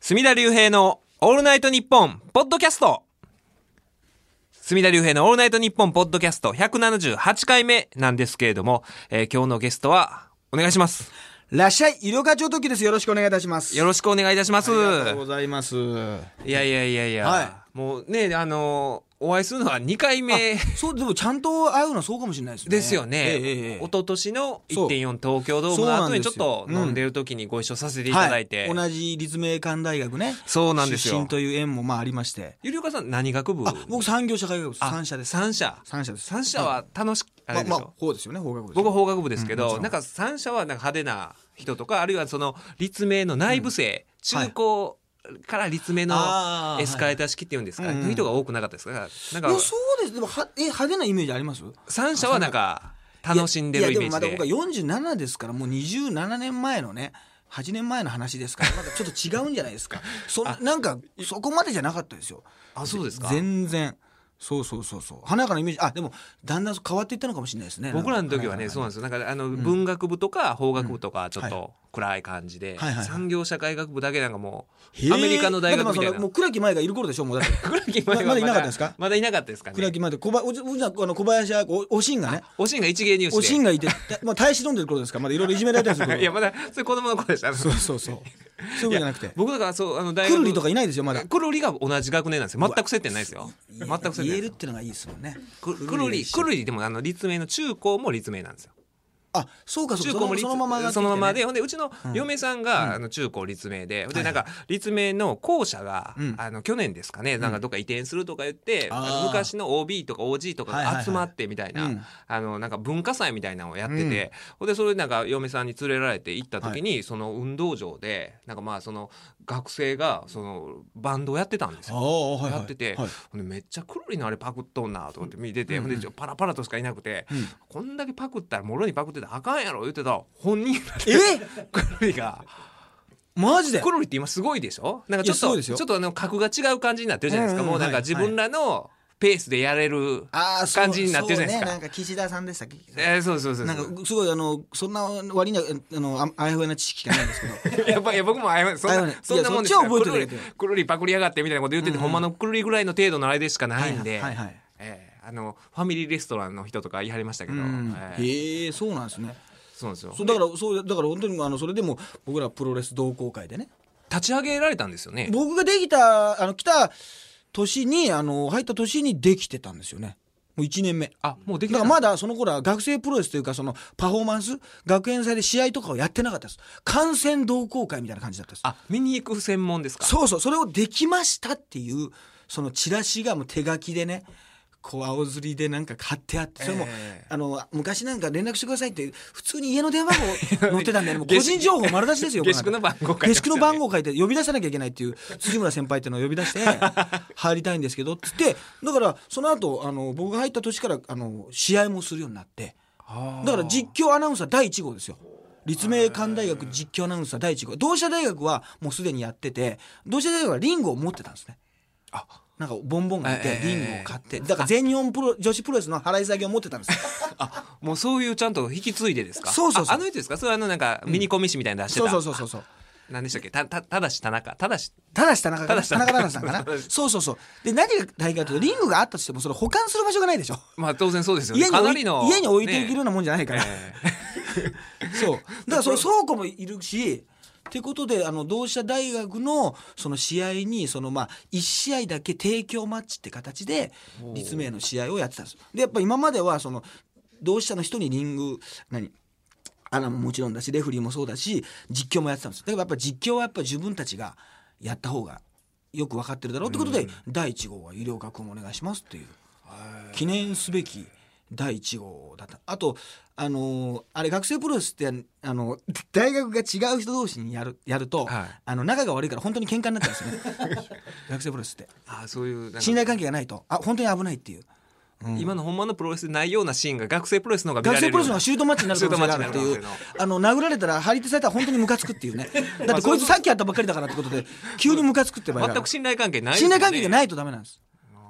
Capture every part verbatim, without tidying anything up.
隅田隆平のオールナイトニッポンポッドキャスト。隅田隆平のオールナイトニッポンポッドキャストひゃくななじゅうはちかいめなんですけれども、えー、今日のゲストはお願いします。 らっしゃい、医療課長時です。よろしくお願いいたします。 よろしくお願いいたします。 ありがとうございます。 いやいやいやいや、はい、もうね、あのーお会いするのはにかいめ。 そうでもちゃんと会うのはそうかもしれないですね。 ですよね、 ええええ、 一昨年の いってんよん 東京ドームの後にちょっと飲んでる時にご一緒させていただいて、 うんはい、同じ立命館大学ね。 そうなんですよ。 出身という縁もまあありまして。 ゆりおかさん何学部？ あ、僕産業社会学部。三社です。 三社。 三社です。 三社は楽しく、あれでしょ、まあまあ、 法ですよね。法学部です。 僕は法学部ですけど、うん、なんか三社はなんか派手な人とか、あるいはその立命の内部生、うん、中高、はいから立命のエスカレーター式っていうんですか、はい、の人が多くなかったですか？なんかいやそうです。でもはえ派手なイメージあります？ 三社はなんか楽しんでるイメージで。いや、いやでもまだ僕はよんじゅうななですから、もうにじゅうななねんまえのねはちねんまえの話ですから、まだちょっと違うんじゃないですか。そなんかそこまでじゃなかったですよ。 あ、そうですか。 全然そうそうそうそう、華やかなイメージ。あ、でもだんだん変わっていったのかもしれないですね。 僕らの時はね、そうなんですよ。なんかあの、うん、文学部とか法学部とかちょっと暗い感じで、はいはいはい、産業社会学部だけなんかもうアメリカの大学みたいな。 もう倉木麻衣がいる頃でしょ。もうだって倉木麻衣はま, まだいなかったですか？ まだいなかったですかね。 倉木麻衣で小林あの小林はおしんがね、 おしんが一芸入試で、 おしんがいて、まあ大使飲んでる頃ですから、まだいろいろいじめられたりする頃。 いやまだそれ子供の頃でした。 そうそうそう。そういうことじゃなくて、 僕だからそうあの大学くるりとかいないですよまだ。 くるりが同じ学年なんですよ。全く接点ないですよ。全く接点。 言えるっていうのがいいですもんね。 くるりくるりでもあの立命の中高も立命なんですよ。 あ、そうかそうか。中高もそのまま、ね、 そのままで、ほんでうちの嫁さんが、うん、あの中高立命で、でなんか立命の校舎が、うん、あの去年ですかね、なんかどっか移転するとか言って、うん、あの昔の オービー とか オージー とかが集まってみたいな、はいはいはい、あのなんか文化祭みたいなのをやってて、うん、ほんでそれでなんか嫁さんに連れられて行った時に、はい、その運動場でなんかまあその学生がそのバンドをやってたんですよ。はいはい、やってて、はい、ほんでめっちゃくるりのあれパクっとんなと思って見てて、うん、ほんでパラパラとしかいなくて、うん、こんだけパクったらもろにパクってたらあかんやろ言ってた本人えくるりがマジでくるりって今すごいでしょ。なんかちょっとちょっとあの格が違う感じになってるじゃないですか、うんうん、もうなんか自分らのペースでやれる感じになってるじゃないですか。そうね、 なんか岸田さんでしたっけ。 えー、そうそうそうそう。 なんかすごいあのそんな割にはあのあやふやな知識がないんですけど。 やっぱり僕もあやふやそんなそんなもんですから。くるりくるりパクりやがってみたいなこと言ってて、うんうん、ほんまのくるりぐらいの程度のあれでしかないんで。はいはいはい、えー、あのファミリーレストランの人とか言い張りましたけど。うん、 えー、へえ、そうなんですね。 そうなんですよ。 そうだからそうだから本当にあのそれでも僕らプロレス同好会でね立ち上げられたんですよね。 僕ができたあの来た年にあの入った年にできてたんですよね。もういちねんめ。 あ、もうできてた。 だからまだその頃は学生プロレスというかそのパフォーマンス学園祭で試合とかをやってなかったです。観戦同好会みたいな感じだったです。 あ、見に行く専門ですか。 そうそう、それをできましたっていうそのチラシがもう手書きでねこう青ずりでなんか貼ってあって、それも、えー、あの昔なんか連絡してくださいって普通に家の電話番号載ってたんで、もう個人情報丸出しですよ。 下宿の番号書いて、 下宿の番号書いて呼び出さなきゃいけないっていう辻村先輩っていうのを呼び出して入りたいんですけどっつって、だからその後あの僕が入った年からあの試合もするようになって、だから実況アナウンサーだいいち号ですよ。立命館大学実況アナウンサーだいいち号。同志社大学はもうすでにやってて、同志社大学はリングを持ってたんですね。あ、なんかボンボンがいてリングを買って、だから全日本プロ女子プロレスの払い下げを持ってたんですよ。 あ、もうそういうちゃんと引き継いでですか。 そうそうそう。 あ、あの人ですか。それはあのなんかミニコミ誌みたいなの出してた、 うん、そうそうそうそう。 何でしたっけ。たたただし田中ただしただし田中田中田中さんかな。そうそうそう。で何が大事かというとリングがあったとしてもそれ保管する場所がないでしょ。 まあ当然そうですよね。 家にかなりの家に置いていけるようなもんじゃないから、ねえー、そうだからその倉庫もいるしってことであの同志社大学のその試合にそのまあいち試合だけ提供マッチって形で立命の試合をやってたんです。でやっぱ今まではその同志社の人にリング何アナももちろんだしレフリーもそうだし実況もやってたんです。だからやっぱ実況はやっぱ自分たちがやった方がよく分かってるだろうってことで、うん、だいいち号は医療学をお願いしますっていう記念すべきだいいち号だった。あとあのー、あれ学生プロレスってあの大学が違う人同士にやるやると、はい、あの仲が悪いから本当に喧嘩になったんですよね。学生プロレスって。 あ、そういうなんか信頼関係がないとあ本当に危ないっていう、 うん、今の本番のプロレスでないようなシーンが学生プロレスの方が見られる。 学生プロレスの方がシュートマッチになる可能性があるっていうあの殴られたら張り手されたら本当にムカつくっていうね。だってこいつさっきやったばっかりだからってことで急にムカつくって場合が全く信頼関係ないですよね。信頼関係がないとダメなんです。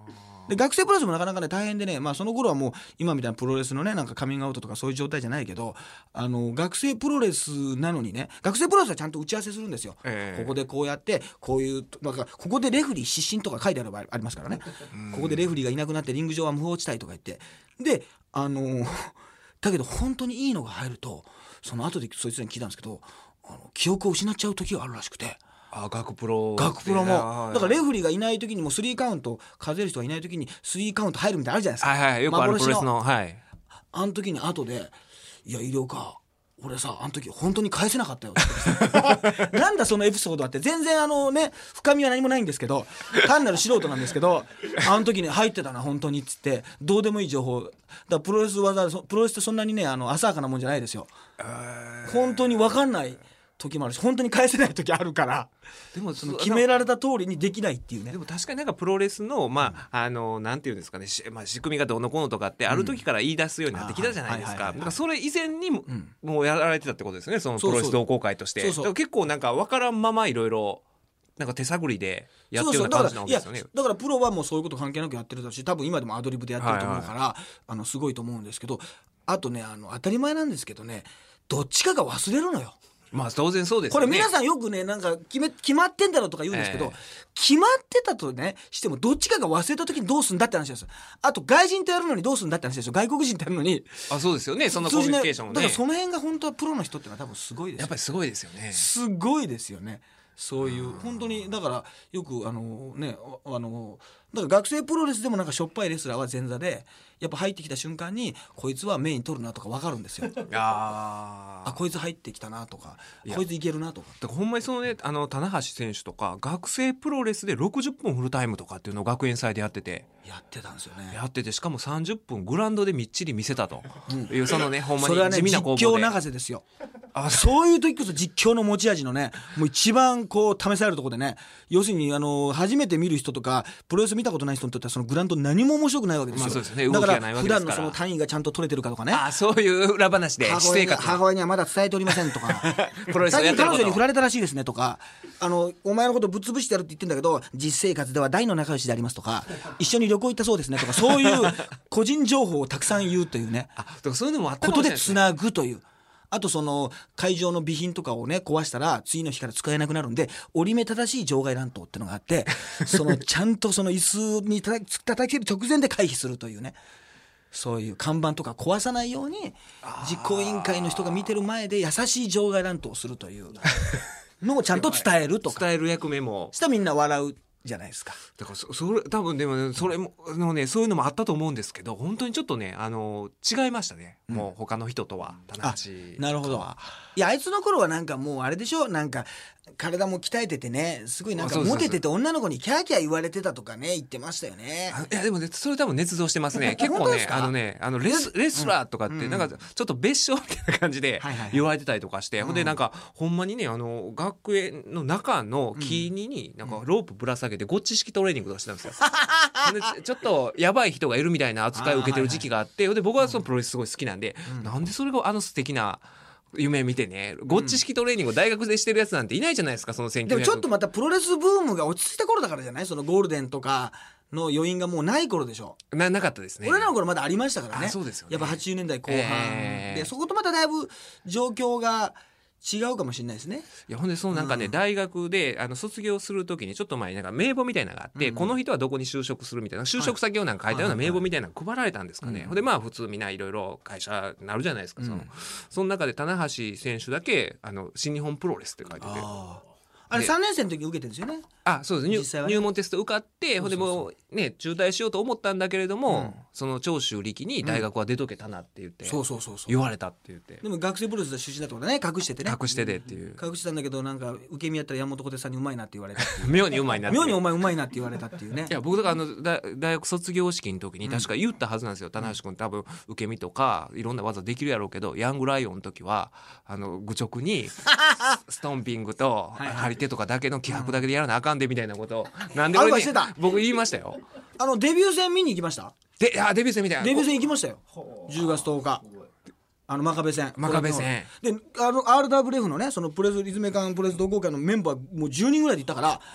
で学生プロレスもなかなかね大変でね、まあ、その頃はもう今みたいなプロレスのねなんかカミングアウトとかそういう状態じゃないけど、あの学生プロレスなのにね、学生プロレスはちゃんと打ち合わせするんですよ、えー、ここでこうやってこういう、まあ、ここでレフリー失神とか書いてある場合ありますからねここでレフリーがいなくなってリング上は無法地帯とか言ってで、あのー、だけど本当にいいのが入るとその後でそいつらに聞いたんですけど、あの記憶を失っちゃう時があるらしくて、 あ学プロ学プロもだからレフリーがいない時にもスリーカウント数える人がいない時にスリーカウント入るみたいなのあるじゃないですか、 はいはい、よくあるプロレスの、はい、 あの時に後でいや医療か俺さあの時本当に返せなかったよなんだそのエピソードはって全然あのね深みは何もないんですけど単なる素人なんですけどあの時に入ってたな本当にっつってどうでもいい情報だからプロレス技プロレスってそんなにねあの浅はかなもんじゃないですよ、えー、本当に分かんない時もあるし本当に返せない時あるからでもその決められた通りにできないっていうね。 でも確かになんかプロレスのまあ、うん、あのなんていうんですかね、まあ、仕組みがどうのこうのとかってある時から言い出すようになってきたじゃないですか。だからそれ以前にも、うん、もうやられてたってことですね、そのプロレス同好会として。そうそう、だから結構なんか分からんままいろいろなんか手探りでやってるような感じなわけですよね。 そうそうだから、いやだからプロはもうそういうこと関係なくやってるだし多分今でもアドリブでやってると思うから、はいはい、あのすごいと思うんですけど、あとねあの当たり前なんですけどねどっちかが忘れるのよ。 まあ当然そうですよね。 これ皆さんよくねなんか決め決まってんだろうとか言うんですけど、えー、決まってたとねしてもどっちかが忘れた時にどうすんだって話です。あと外人とやるのにどうすんだって話ですよ。外国人とやるのに。 あそうですよね、そのコミュニケーションもね。 だからその辺が本当はプロの人ってのは多分すごいですよ。 やっぱりすごいですよね。 すごいですよね。そういう本当にだからよくあのねあのだから学生プロレスでもなんかしょっぱいレスラーは前座でやっぱ入ってきた瞬間にこいつはメイン取るなとか分かるんですよ。ああこいつ入ってきたなとかこいついけるなとか。 だからほんまにそのねあの棚橋選手とか学生プロレスでろくじゅっぷんフルタイムとかっていうのを学園祭でやっててやってたんですよね。 やっててしかもさんじゅっぷんグラウンドでみっちり見せたと、うん、いうそのねほんまに地味な攻防で。それはね実況流せですよ。あそういう時こそ実況の持ち味のねもう一番こう試されるところでね、要するにあの初めて見る人とかプロレス見たことない人にとってはそのグラウンド何も面白くないわけですよ。まあそうですね、動きがないわけですから。だから普段のその単位がちゃんと取れてるかとかね。 あそういう裏話で私生活母親にはまだ伝えておりませんとか最近彼女に振られたらしいですねとか、あのお前のことぶっ潰してやるって言ってんだけど実生活では大の仲良しでありますとか一緒に旅行行ったそうですねとかそういう個人情報をたくさん言うというねあだからそういうのもあったかもしれないですね。 ことでつなぐという。あとその会場の備品とかをね壊したら次の日から使えなくなるんで折り目正しい場外乱闘ってのがあってそのちゃんとその椅子にたたきる直前で回避するというね、そういう看板とか壊さないように実行委員会の人が見てる前で優しい場外乱闘をするというのをちゃんと伝えるとか伝える役目もしたらみんな笑うじゃないですか。 だから そ, それ多分でも、ね、それもの、ね、そういうのもあったと思うんですけど本当にちょっとねあの違いましたね、うん、もう他の人とは棚橋とは。 なるほど。いやあいつの頃はなんかもうあれでしょなんか体も鍛えててねすごいなんかモテてて女の子にキャーキャー言われてたとかね言ってましたよね。 いやでもねそれ多分捏造してますね結構ねあのねあのレスレスラーとかってなんかちょっと別称みたいな感じで言われてたりとかして、ほんでなんかほんまにねあの学園の中の木にになんかロープぶら下げてゴッチ式トレーニングとかしてたんですよでちょっとやばい人がいるみたいな扱いを受けてる時期があって、で僕はそのプロレスすごい好きなんで、なんでそれがあの素敵な夢見てねゴッチ式トレーニングを大学でしてるやつなんていないじゃないですか。そのせんきゅうひゃくでもちょっとまたプロレスブームが落ち着いた頃だからじゃない。そのゴールデンとかの余韻がもうない頃でしょ。 な, なかったですね。 俺らの頃まだありましたからね。 そうですよね。 やっぱはちじゅうねんだいこう半、えー、でそことまただいぶ状況が違うかもしれないですね。 いやほんでそのなんかね、うん、大学であの卒業するときにちょっと前になんか名簿みたいなのがあって、うん、この人はどこに就職するみたいな就職先をなんか書いたような名簿みたいなの配られたんですかね、はいはいはい、ほんでまあ普通みんないろいろ会社になるじゃないですか、うん、そのその中で棚橋選手だけあの新日本プロレスって書いてて、 ああれさんねん生の時に受けてるんですよね。 あそうです、ね、入門テスト受かってほんでもうね中退しようと思ったんだけれども、うん、その長州力に大学は出とけたなって言って、うん、そうそうそうそう言われたって言って、 でも学生プロレス出身だってことね隠しててね隠しててっていう、 隠してたんだけどなんか受け身やったら山本小手さんにうまいなって言われたっていう妙にうまいなって妙にお前うまいなって言われたっていうね。 いや僕だからあの大学卒業式の時に確か言ったはずなんですよ、うん、棚橋君多分受け身とかいろんな技できるやろうけどヤングライオンの時はあの愚直にストンピングと張り手とかだけの気迫だけでやらなあかんでみたいなことをなんで俺に僕言いましたよ。 あのデビュー戦見に行きました。 であデビュー戦みたいなデビュー戦行きましたよじゅうがつとおかあの真壁戦真壁戦であの アールダブリューエフ のねそのプレス立命館プレス同好会のメンバーもうじゅうにんぐらいで行ったから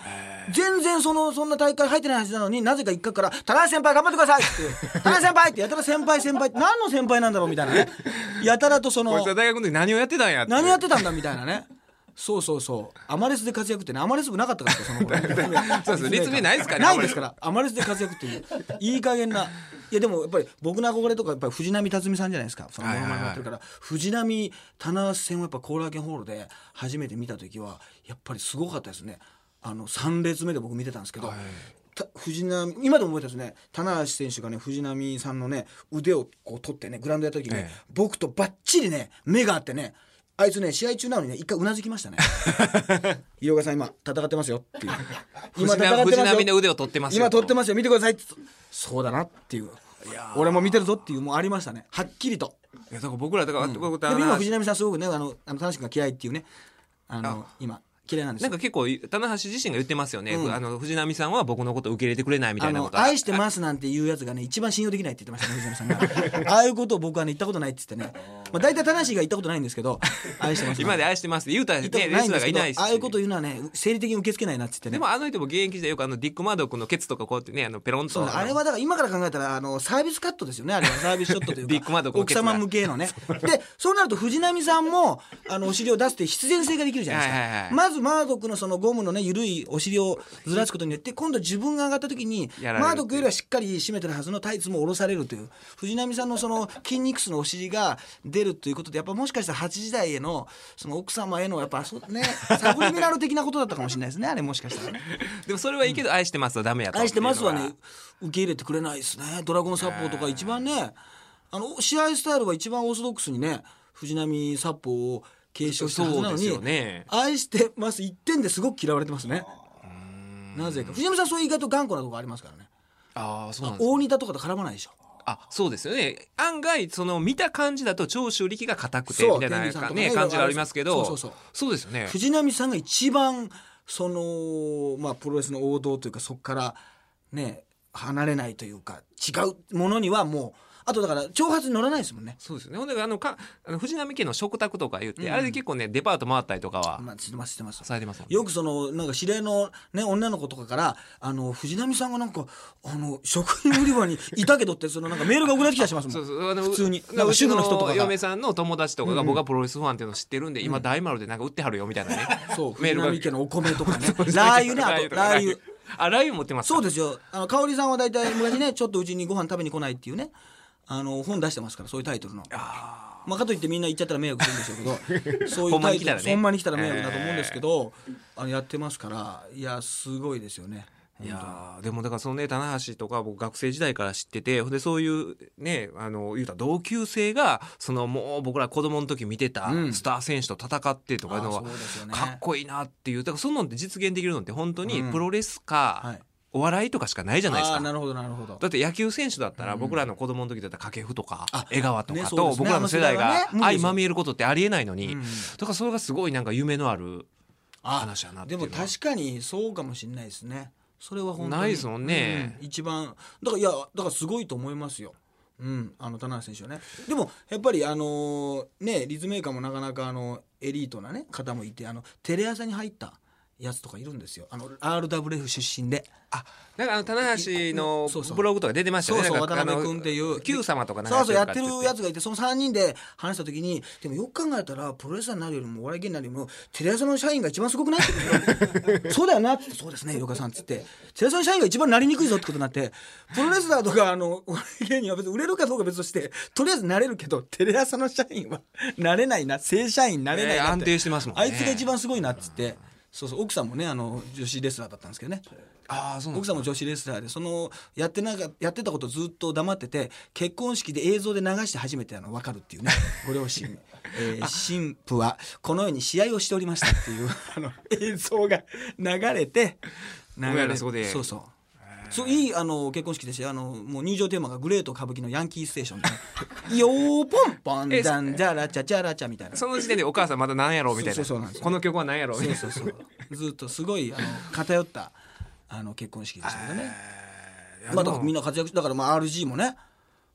全然そのそんな大会入ってないはずなのに、なぜか一角から「田中先輩頑張ってください」って「田中先輩」ってやたら先輩先輩って何の先輩なんだろうみたいなね、やたらとそのこいつは大学の時何をやってたんやって何やってたんだみたいなね。そうそうそう、アマレスで活躍ってね、アマレス部なかったからその頃そうです、立命ないですからね、 ないですから、アマレスで活躍っていういい加減な。いやでもやっぱり僕の憧れとかやっぱり藤波辰巳さんじゃないですか、そのモノマネやってるから、はいはいはい、藤波棚橋戦をやっぱ後楽園ホールで初めて見た時はやっぱりすごかったですね。あのさん列目で僕見てたんですけど、はい、藤波今でも覚えてますね。棚橋選手がね藤波さんのね腕をこう取ってねグラウンドやった時にね、ええ、僕とバッチリね目があってね、あいつね試合中なのにね一回うなずきましたね井岡さん今戦ってますよっていう今戦ってますよ、藤波の腕を取ってますよ、 今取ってますよ見てくださいって、そうだなっていう、いや俺も見てるぞっていうもうありましたね、はっきりと。 いやだから僕らだから、うん、でも今藤波さんすごくねあのあの田中君が嫌いっていうね、あのあ今嫌いなんですよ。 なんか結構棚橋自身が言ってますよね、うん、あの藤波さんは僕のことを受け入れてくれないみたいなこと、 愛してますなんていうやつがね一番信用できないって言ってましたね、藤波さんがああいうことを僕はね言ったことないって言ってね、まあ、大体棚橋が言ったことないんですけど愛してます今まで愛してますって言うたらねレスラーがいないし、 ああいうこと言うのはね生理的に受け付けないなって言ってね。 でもあの人も現役時代よくあのディック・マードックのケツとかこうやってねあのペロンと、 あれはだから今から考えたらあのサービスカットですよね、あれはサービスショットというかディック・マードックの奥様向けのねでそうなると藤波さんもあのお尻を出すって必然性ができるじゃないですか、はいはいはい、まずマードックのそのゴムのね緩いお尻をずらすことによって今度自分が上がった時にマードックよりはしっかり締めてるはずのタイツも下ろされるという、藤波さんのその筋肉質のお尻が出るということでやっぱもしかしたらはちじ台へのその奥様へのやっぱそうねサブリミナル的なことだったかもしれないですねあれもしかしたらねでもそれはいいけど、うん、愛してますはダメやと。 愛してますはね受け入れてくれないですね。ドラゴン殺法とか一番ねあの試合スタイルは一番オーソドックスにね藤波殺法を継承したはずなのに、ね、愛してます一点ですごく嫌われてますね。なぜか藤波さんそういう意外と頑固なとこありますからね。 ああそうなんですか。 大仁田とかと絡まないでしょ。 あそうですよね。案外その見た感じだと長州力が硬くてみたいな、ね、感じがありますけど、そうそうそうそうですよね。 藤波さんが一番その、まあ、プロレスの王道というかそこからね離れないというか違うものにはもうあとだから挑発に乗らないですもんね。 そうですね。ほんであのかあの藤波家の食卓とか言って、うん、あれで結構ねデパート回ったりとかは、 まあ、してますしてますされてますもんね。 よくそのなんか知り合いのね女の子とかからあの藤波さんがなんかあの食品売り場にいたけどってそのなんかメールが送られてきたりしますもん。そうそうあの普通になんか主婦の人とかが嫁さんの友達とかが僕がプロレスファンっていうのを知ってるんで、うん、今大丸でなんか売ってはるよみたいなね、 うん、そうメールが藤波家のお米とかねラー油ね、あとラー油あラー油持ってますか。 そうですよ。あの香織さんは大体昔ねちょっとうちにご飯食べに来ないっていうねあの本出してますからそういうタイトルの。あ、まあ、かといってみんな言っちゃったら迷惑するんでしょうけどそういうタイトルほんまに来たら迷惑だと思うんですけど、えー、あのやってますからいやすごいですよね。 いやでもだからそのね棚橋とか僕学生時代から知っててでそういうねあの言うた同級生がそのもう僕ら子供の時見てたスター選手と戦ってとかいうのはかっこいいなっていうだからそのって実現できるのって本当にプロレスか、うんはいお笑いとかしかないじゃないですか。 あなるほどなるほど。 だって野球選手だったら僕らの子供の時だったら掛布とか江川とかと僕らの世代が相まみえることってありえないのに、だからそれがすごいなんか夢のある話やなっていうのは。 でも確かにそうかもしれないですね。それは本当にないですもんね、 うん、一番だからいやだからすごいと思いますよ。うん、あの棚橋選手はね。でもやっぱりあのー、ね立命館もなかなかあのエリートなね方もいてあのテレ朝に入ったやつとかいるんですよ。あの アールダブリューエフ 出身で。 あ、なんかあの棚橋のブログとか出てましたよね。 そうそう渡辺君っていう Q 様とかなんかそうそうやってるやつがいてそのさんにんで話した時にでもよく考えたらプロレスラーになるよりもお笑い芸人になるよりもテレ朝の社員が一番すごくないってそうだよなってそうですね井岡さんっつってテレ朝の社員が一番なりにくいぞってことになってプロレスラーとかあのお笑い芸人は別に売れるかどうか別としてとりあえずなれるけどテレ朝の社員はなれないな正社員なれないなって、 えー、安定してますもんね。 あいつが一番すごいなっつってそうそう奥さんもねあの女子レスラーだったんですけどね。 あそうなんですか。 奥さんも女子レスラーでそのやってなかやってたことずっと黙ってて結婚式で映像で流して初めてあの分かるっていうねご両親、えー、新婦はこのように試合をしておりましたっていうあの映像が流れて流れてそこでそうそうそういいあの結婚式でしたよ。あのもう入場テーマがグレート歌舞伎のヤンキーステーションで、ね、よーポンポンダンジャラチャチャラチャみたいな。 その時点でお母さんまだ何やろうみたいな。そうそうそうなんですよ。この曲は何やろうみたいな。 そうそうそうずっとすごいあの偏ったあの結婚式でしたけどね。まあだからみんな活躍だからまあ アールジー もね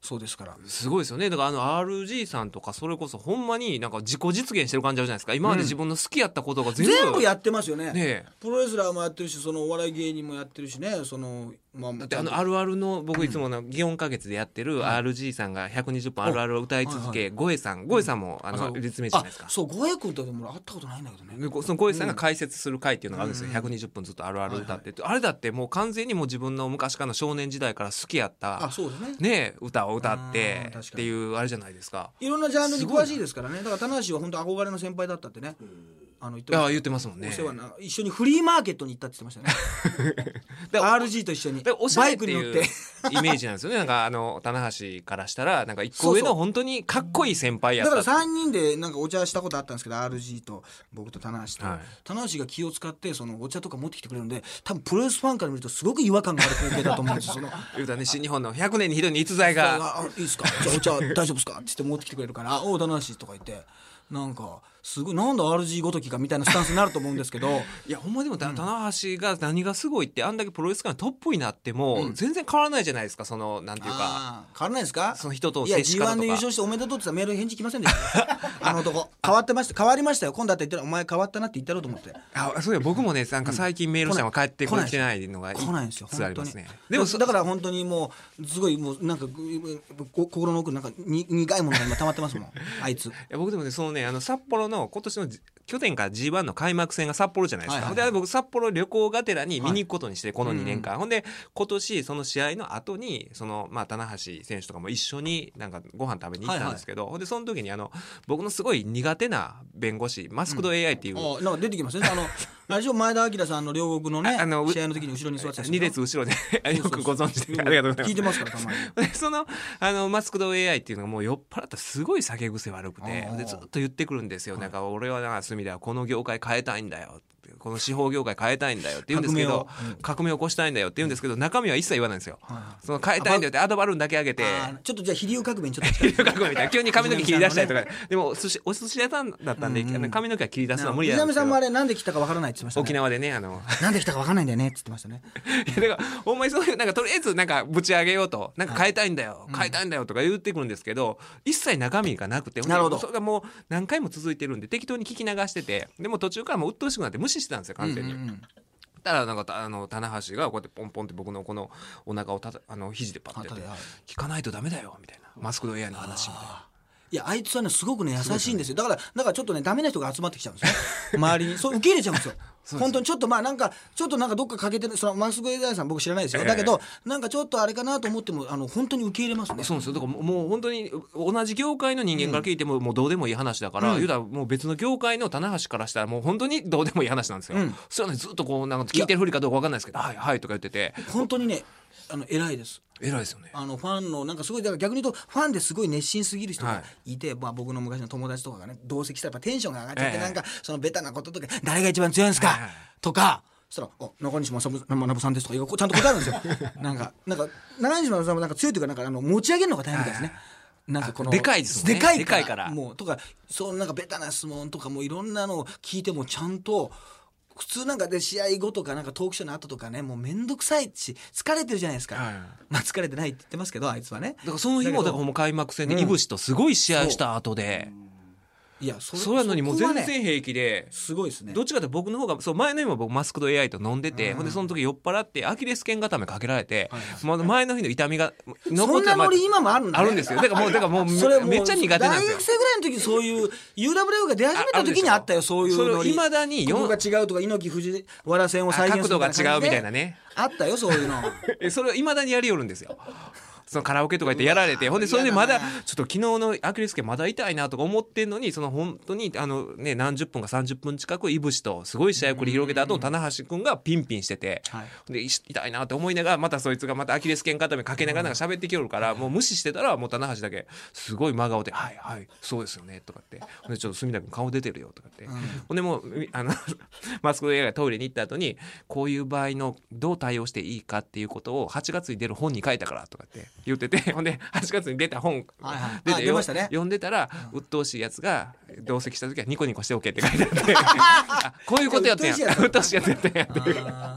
そうですからすごいですよね。だからあの アールジー さんとかそれこそほんまになんか自己実現してる感じあるじゃないですか。今まで自分の好きやったことが全部、 全部やってますよね。 ねプロレスラーもやってるし、そのお笑い芸人もやってるしね、そのまあ、 だってあのあるあるの僕いつもの祇園花月でやってる アールジー さんがひゃくにじゅっぷんあるあるを歌い続け、ゴエさんゴエさんもあの立命じゃないですか。 そう、ゴエ君とでも会ったことないんだけどね。 そのゴエさんが解説する回っていうのがあるんですよ、うん、ひゃくにじゅっぷんずっとあるある歌って、はいはい、あれだってもう完全にもう自分の昔からの少年時代から好きやったあそうですね、 ね歌を歌ってっていうあれじゃないですか。 いろんなジャンルに詳しいですからね。だから棚橋は本当憧れの先輩だったってね、あの言ってまあ言ってますもんね。 お世話な一緒にフリーマーケットに行ったって言ってましたねアールジー と一緒にバイクに乗ってイメージなんですよね。なんかあの棚橋からしたらなんか一個上の本当にかっこいい先輩やっただからさんにんでなんかお茶したことあったんですけど アールジー と僕と棚橋と、はい、棚橋が気を使ってそのお茶とか持ってきてくれるんで、多分プロレスファンから見るとすごく違和感がある光景だと思うんですよ。その言うたね、新日本のひゃくねんに一人の逸材がいいですか、じゃあお茶大丈夫ですかって言って持ってきてくれるからおう棚橋とか言ってなんかすごいなんだ アールジー ごときかみたいなスタンスになると思うんですけどいやほんまでも、うん、棚橋が何がすごいってあんだけプロレス界のトップになっても、うん、全然変わらないじゃないですか。そのなんていうか変わらないですか。 その人と接し方とか。いや ジーワン で優勝しておめでとうって言ったらメール返事来ませんでしたあの男変わってました変わりましたよ今度だって言ったらお前変わったなって言ったろうと思って。 あそうや僕もねなんか最近メールしたのが帰ってきてないのが来ないんですよありますね。 でもだから本当にもうすごいもうなんか心の奥なんかに苦いものが今溜まってますもんあいつ。いや僕でもねそのねあの札幌の今年の去年から ジーワン の開幕戦が札幌じゃないですか、はいはいはい、で僕札幌旅行がてらに見に行くことにして、はい、このにねんかん、うん、ほんで今年その試合の後にそのまあ棚橋選手とかも一緒になんかご飯食べに行ったんですけど、はいはい、ほんでその時にあの僕のすごい苦手な弁護士マスクド エーアイ っていう、 うん、なんか出てきますねあのあれでしょ前田明さんの両国のねあの試合の時に後ろに座ってた人に列後ろでよくご存知でありがとうございます。聞いてますからたまにそのあのマスクド エーアイ っていうのがもう酔っ払ったらすごい酒癖悪くてでずっと言ってくるんですよ、はい、なんか俺はな隅田はこの業界変えたいんだよこの司法業界変えたいんだよって言うんですけど革命を、うん、革命を起こしたいんだよって言うんですけど中身は一切言わないんですよ、はい、その変えたいんだよってアドバルーンだけ上げてちょっとじゃあ飛龍革命にちょっと飛龍革命みたいな急に髪の毛切り出したりとか、ね、でもお寿司お寿司屋さんだったんで、うんうん、髪の毛は切り出すのは無理なんですけど藤波さんもあれなんで来たかわからないって言ってましたね。 沖縄でねあのなんで来たかわからないんだよねって言ってましたねいやだからほんまにそういうなんかとりあえずなんかぶち上げようとなんか変えたいんだよ、はい、変えたいんだよとか言ってくるんですけど一切中身がなくてなるほどそれがもう何回も続いてるんで適当に聞き流しててでも途中からもう鬱陶しくなって無視してたんですよ完全に、うんうんうんたらなんかあの棚橋がこうやってポンポンって僕のこのお腹をたたあの肘でパッてやって聞かないとダメだよみたいなマスクド エーアイ の話みたいな。 いやあいつはねすごくね優しいんですよ。だからだからちょっとねダメな人が集まってきちゃうんですよ周りにそう受け入れちゃうんですよ本当にちょっとまあなんかちょっとなんかどっか欠けてるそのマスクエーアイさん僕知らないですよ、えー、だけどなんかちょっとあれかなと思ってもあの本当に受け入れますね。 そうですよだからもう本当に同じ業界の人間から聞いても、うん、もうどうでもいい話だから、うん、言うたらもう別の業界の棚橋からしたらもう本当にどうでもいい話なんですよ、うん、それはねずっとこうなんか聞いてるふりかどうか分かんないですけどはいはいとか言ってて本当にねあの偉いです偉いですよね。 あのファンのなんかすごいだから逆に言うとファンですごい熱心すぎる人がいて、はいまあ、僕の昔の友達とかがね同席したらやっぱテンションが上がっちゃって、えー、なんかそのベタなこととか誰が一番強いんですか、はいはい、とかそしたら「中西正信さんです」とかちゃんと答えるんですよなんかなんか中西正信さんもなんか強いというかなんかあの持ち上げるのが大変みたいですね、はいなんかこのでかいですねでかいから、 でかいからもうとかそうなんかベタな質問とかもいろんなのを聞いてもちゃんと普通なんかで試合後とかなんかトークショーの後とかねもうめんどくさいし疲れてるじゃないですか、はい、まあ疲れてないって言ってますけどあいつはねだからその日もだからもう開幕戦でいぶしとすごい試合した後で、うんいやそれそうやのにもう全然平気で、 すごいですね。 どっちかって僕の方がそう前の日も僕マスクド エーアイ と飲んでて、うん、ほんでその時酔っ払ってアキレス腱固めかけられて、はいはい、まあ、前の日の痛みが残って、そんなノリ今もあるんだ、ね、 あるんですよ。だからもうだからもうそれもうめっちゃ苦手なんですよ。 大学生ぐらいの時そういう ユーダブリュー が出始めた時にあったよそういうノリ。それを未だにここが違うとか猪木藤原戦を再現する角度が違うみたいなねあったよそういうのそれを未だにやりよるんですよ。そのカラオケとか言ってやられてほんでそれでまだちょっと昨日のアキレス腱まだ痛いなとか思ってんのにその本当にあのね何十分かさんじゅっぷん近くいぶしとすごい試合を繰り広げた後棚橋君がピンピンしてて、はい、で痛いなって思いながらまたそいつがまたアキレス腱固めかけながら喋ってきよるからもう無視してたらもう棚橋だけすごい真顔ではいはいそうですよねとかってほんでちょっと隅田君顔出てるよとかって、うん、ほんでもうあのマスクド映画トイレに行った後にこういう場合のどう対応していいかっていうことをはちがつに出る本に書いたからとかって言っててほんではちがつに出た本、はいはい、出て出ましたね、 読んでたら、うん、鬱陶しいやつが同席した時はニコニコしておけって書いてあってこういうことやってんや鬱陶しいやつやってんやっていう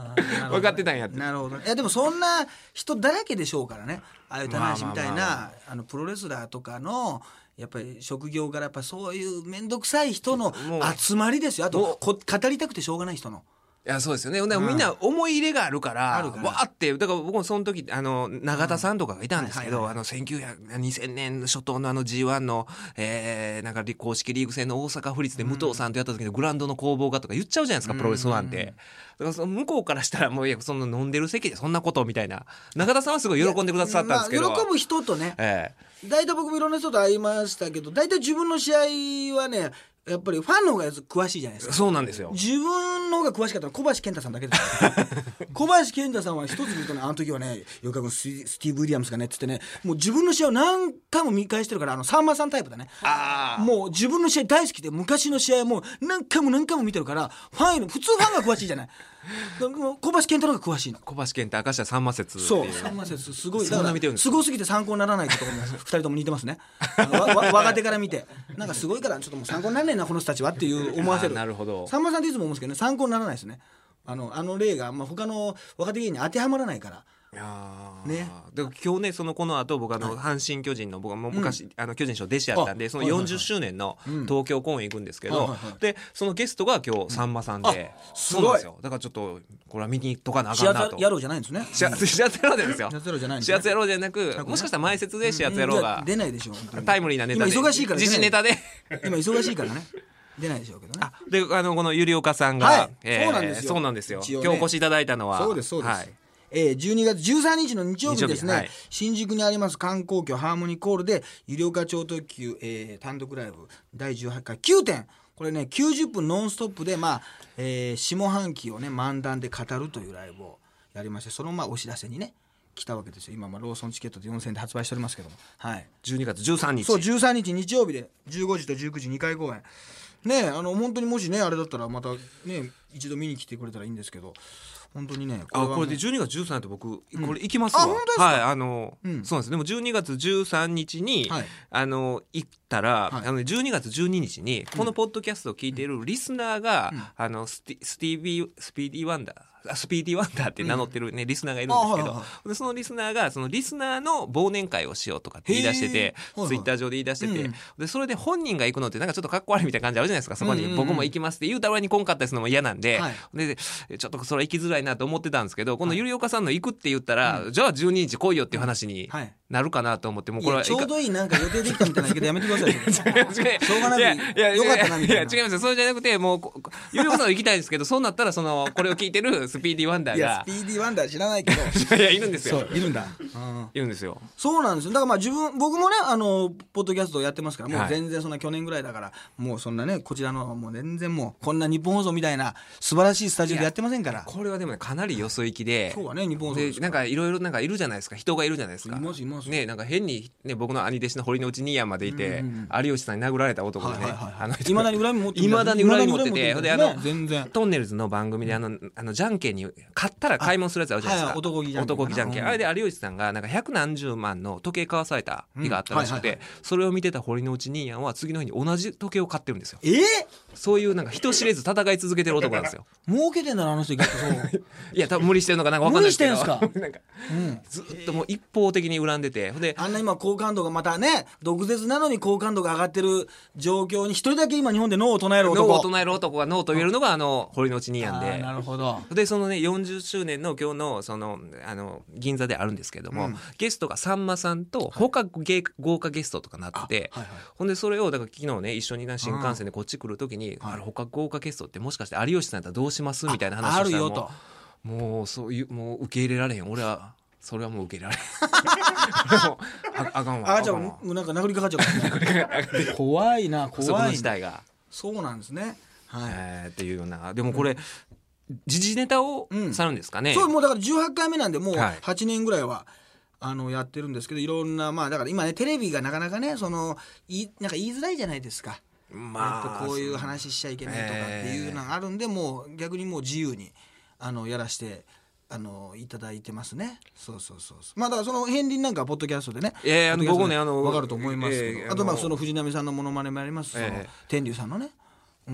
分かってたんやって。 なるほど。いやでもそんな人だらけでしょうからね。ああいう棚橋みたいなあのプロレスラーとかのやっぱり職業からやっぱそういう面倒くさい人の集まりですよ。あとこ語りたくてしょうがない人の。 いやそうですよね。みんな思い入れがあるから、わーってだから僕もその時あの永田さんとかがいたんですけど、あのせんきゅうひゃくにせんねん初頭のあの ジーワン の、えー、なんか公式リーグ戦の大阪府立で武藤さんとやった時のグラウンドの攻防がとか言っちゃうじゃないですか、プロレスファンって。だからその向こうからしたらもういやその飲んでる席でそんなことみたいな。永田さんはすごい喜んでくださったんですけど、 まあ、喜ぶ人とね、えー、大体僕もいろんな人と会いましたけど、大体自分の試合はねやっぱりファンの方が詳しいじゃないですか。 そうなんですよ。 自分の方が詳しかったのは小橋健太さんだけです小橋健太さんは一つ見るとね、あの時はねよくスティーブ・ウィリアムスがねっつってね、もう自分の試合を何回も見返してるから、あのさんまさんタイプだね。あもう自分の試合大好きで昔の試合も何回も何回も見てるから、ファン普通ファンが詳しいじゃない。小橋健太の方が詳しいの。 小橋健太明石家さんま説。 そうさんま説すごい。だからすごすぎて参考にならないと思います。ふたりとも似てますね。あのわわ若手から見てなんかすごいからちょっともう参考にならないなこの人たちはっていう思わせる。 なるほど。 さんまさんっていつも思うんですけどね、参考にならないですね。あのあの例が、まあ、他の若手芸人に当てはまらないから。 いやね、で今日ねそのこの後僕あの、はい、阪神巨人の僕はもう昔、うん、あの巨人師匠弟子やったんで、そのよんじゅっしゅうねんの東京公演行くんですけど、うんはいはいはい、でそのゲストが今日さんまさんで、うん、 すごい。そうなんですよ。 だからちょっとこれは見に行っとかなあかんなと。 シアツ野郎じゃないんですね。 シアツ野郎ですよ。 シアツ野郎じゃないんですね。 シアツ野郎じゃなく、もしかしたら前説でシアツ野郎が、 うん、出ないでしょう。 タイムリーなネタで今忙しいから、ね、 時事ネタで今忙しいからね出ないでしょうけどね。 あであのこのゆりおかさんが、 はい、 えー、 そうなんですよ。 そうなんですよ、 ね、 今日お越しいただいたのはそうですそうです、はい、えー、じゅうにがつじゅうさんにちの日曜日ですね、はい、新宿にあります観光居ハーモニーコールでゆりおか超特急、えー、単独ライブだいじゅうはちかいきゅうてん、これねきゅうじゅっぷんノンストップで、まあえー、下半期をね漫談で語るというライブをやりまして、そのまあお知らせにね来たわけですよ。今まあローソンチケットでよんせんえんで発売しておりますけども、はい、 じゅうにがつじゅうさんにち、 そうじゅうさんにち日曜日でじゅうごじとじゅうくじにかい公演ね、あの本当にもしねあれだったらまたね一度見に来てくれたらいいんですけど、本当にねこれはあこれでじゅうにがつじゅうさんにちって僕、うん、これ行きますわ。 あ本当ですか。 はいあの、うん、そうなんです。でもじゅうにがつじゅうさんにちに、はい、あの行ったら、はい、あのじゅうにがつじゅうににちにこのポッドキャストを聞いているリスナーが、うん、あのスティ、スティービースピーディーワンダースピーディーワンダーって名乗ってるね、うん、リスナーがいるんですけど、はいはい、でそのリスナーがそのリスナーの忘年会をしようとかって言い出してて、ツイッター上で言い出してて、うん、でそれで本人が行くのってなんかちょっとかっこ悪いみたいな感じあるじゃないですか。そこに僕も行きますって言うたらに来んかったりするのも嫌なんで、はい、でちょっとそれは行きづらいなと思ってたんですけど、このゆりおかさんの行くって言ったら、はい、じゃあじゅうににち来いよっていう話になるかなと思って、もうこれはちょうどいいなんか予定できたみたいなけどやめてください。しょうがなくよかったなみたいな。いや違いますよ。それじゃなくてもうゆりおかさんは行きたいんですけど、そうなったらそのこれを聞いてるスピーディーワンダーがスピーディーワンダー知らないけどいやいるんですよ。 そういるんだ、 うん、いるんですよ。 そうなんですよ。だからまあ自分僕もねあのポッドキャストをやってますから、もう全然そんな去年ぐらいだから、はい、もうそんなねこちらのもう全然もうこんな日本放送みたいな素晴らしいスタジオでやってませんから。 これはでもねかなりよそ行きで、 今日はね日本放送でなんかいろいろなんかいるじゃないですか、人がいるじゃないですか。 いますいますね、なんか変にね僕の兄弟子の堀之内兄やんまでいて、うんうん、有吉さんに殴られた男でね、 いまだに恨み持っていまだに恨み持ってて、であの全然トンネルズの番組であのあのじゃんけんに勝ったら買い物するやつあるじゃないですか。 男気じゃんけん。 男気じゃんけん、あれで有吉さんがなんか百何十万の時計買わされた日があったらしくて、うんはいはいはい、それを見てた堀之内兄やんは次の日に同じ時計を買ってるんですよ。 えー、 そういうなんか人知れず戦い続けてる男なんですよ。 儲けてんだなあの人。そういや多分無理してるのかなんか分かんないですけど、 無理してんすかなんか、うん、ずっともう一方的に恨んでて、であんな今好感度がまたね毒舌なのに好感度が上がってる状況に一人だけ今日本で脳を唱える男脳を唱える男が脳と言えるのがあの堀之内兄やんで。 あなるほど。 でそのねよんじゅっしゅうねんの今日のそのあの銀座であるんですけども、うん、ゲストがさんまさんと他豪華ゲストとかなってて、はいはいはい、ほんでそれをだから昨日ね一緒に新幹線でこっち来る時に、あれ他豪華ゲストってもしかして有吉さんやったらどうしますみたいな話をしたら、もう、もうそういうもう受け入れられへん、俺はそれはもう受け入れられへんあ, あかんわ。 あじゃあなんか殴りかかっちゃう怖いな怖いな、 そこの時代がそうなんですね、はい、 えー、っていうような。でもこれ、うん、時事ネタをさるんですかね、 うん、そうもうだからじゅうはちかいめなんでもうはちねんぐらいは、はい、あのやってるんですけど、いろんなまあだから今ねテレビがなかなかねそのいなんか言いづらいじゃないですか。まあこういう話しちゃいけないとかっていうのがあるんで、えー、もう逆にもう自由にあのやらしてあのいただいてますね。そうそうそうそう。まあだからその片鱗なんかポッドキャストでね、 えー、あの僕ねあの分かると思いますけど、えー、あとまあその藤波さんのモノマネもやりますし、えー、天竜さんのね、うん、